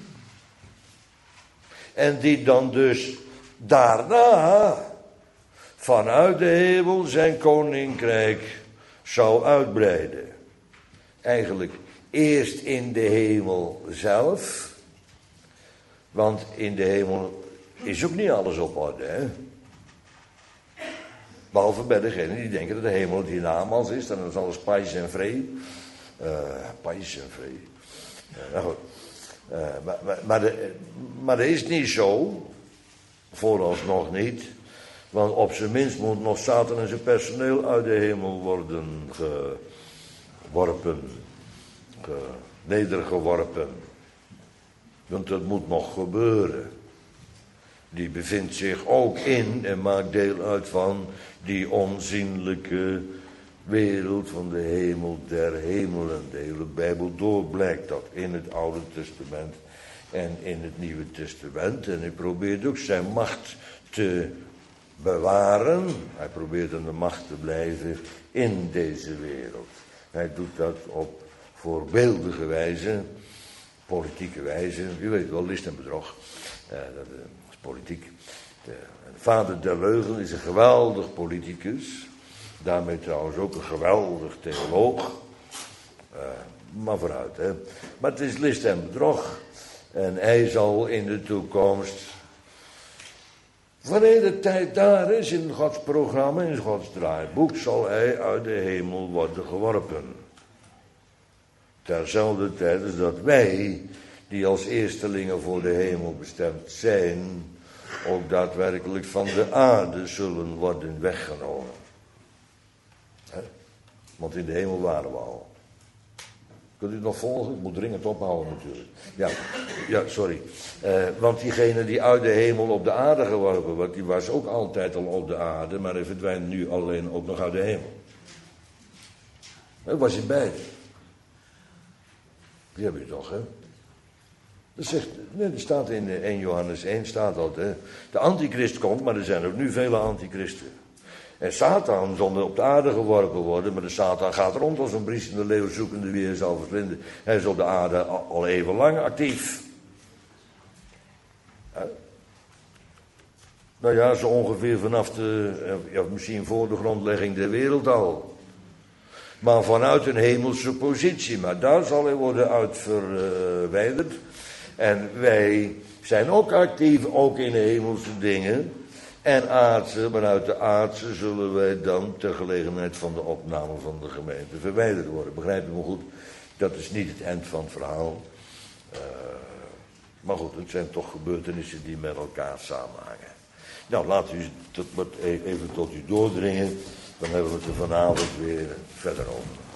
En die dan dus daarna vanuit de hemel zijn koninkrijk zou uitbreiden. Eigenlijk eerst in de hemel zelf. Want in de hemel is ook niet alles op orde, hè. Behalve bij degenen die denken dat de hemel het hiernamaals is. Dan is alles pais en vree. Pais en vree. Nou goed. Maar dat is niet zo. Vooralsnog niet. Want op zijn minst moet nog Satan en zijn personeel uit de hemel worden geworpen. Nedergeworpen. Want dat moet nog gebeuren. Die bevindt zich ook in en maakt deel uit van die onzienlijke wereld van de hemel der hemelen. De hele Bijbel door blijkt dat in het Oude Testament en in het Nieuwe Testament. En hij probeert ook zijn macht te bewaren. Hij probeert aan de macht te blijven in deze wereld. Hij doet dat op voorbeeldige wijze, politieke wijze. U weet wel, list en bedrog. Dat is politiek. De vader der leugen is een geweldig politicus. Daarmee trouwens ook een geweldig theoloog. Maar vooruit, hè. Maar het is list en bedrog. En hij zal in de toekomst Wanneer de tijd daar is in Gods programma, in Gods draaiboek, zal hij uit de hemel worden geworpen. Terzelfde tijd is dat wij, die als eerstelingen voor de hemel bestemd zijn, ook daadwerkelijk van de aarde zullen worden weggenomen. Want in de hemel waren we al. Kunt u het nog volgen? Ik moet dringend ophouden natuurlijk. Ja, sorry. Want diegene die uit de hemel op de aarde geworpen wordt, die was ook altijd al op de aarde, maar hij verdwijnt nu alleen ook nog uit de hemel. Dat was in beide. Die heb je toch, hè? Dat staat in 1 Johannes 1, staat dat, hè? De antichrist komt, maar er zijn ook nu vele antichristen. En Satan zal op de aarde geworpen worden, maar de Satan gaat rond als een briesende leeuw zoekende wie hij zal verslinden. Hij is op de aarde al even lang actief. Nou ja, zo ongeveer vanaf misschien voor de grondlegging der wereld al. Maar vanuit een hemelse positie, maar daar zal hij worden uit verwijderd. En wij zijn ook actief, ook in de hemelse dingen. En aardse, maar uit de aardse zullen wij dan ter gelegenheid van de opname van de gemeente verwijderd worden. Begrijp je me goed? Dat is niet het eind van het verhaal. Maar goed, het zijn toch gebeurtenissen die met elkaar samenhangen. Nou, laat u even tot u doordringen. Dan hebben we het er vanavond weer verder over.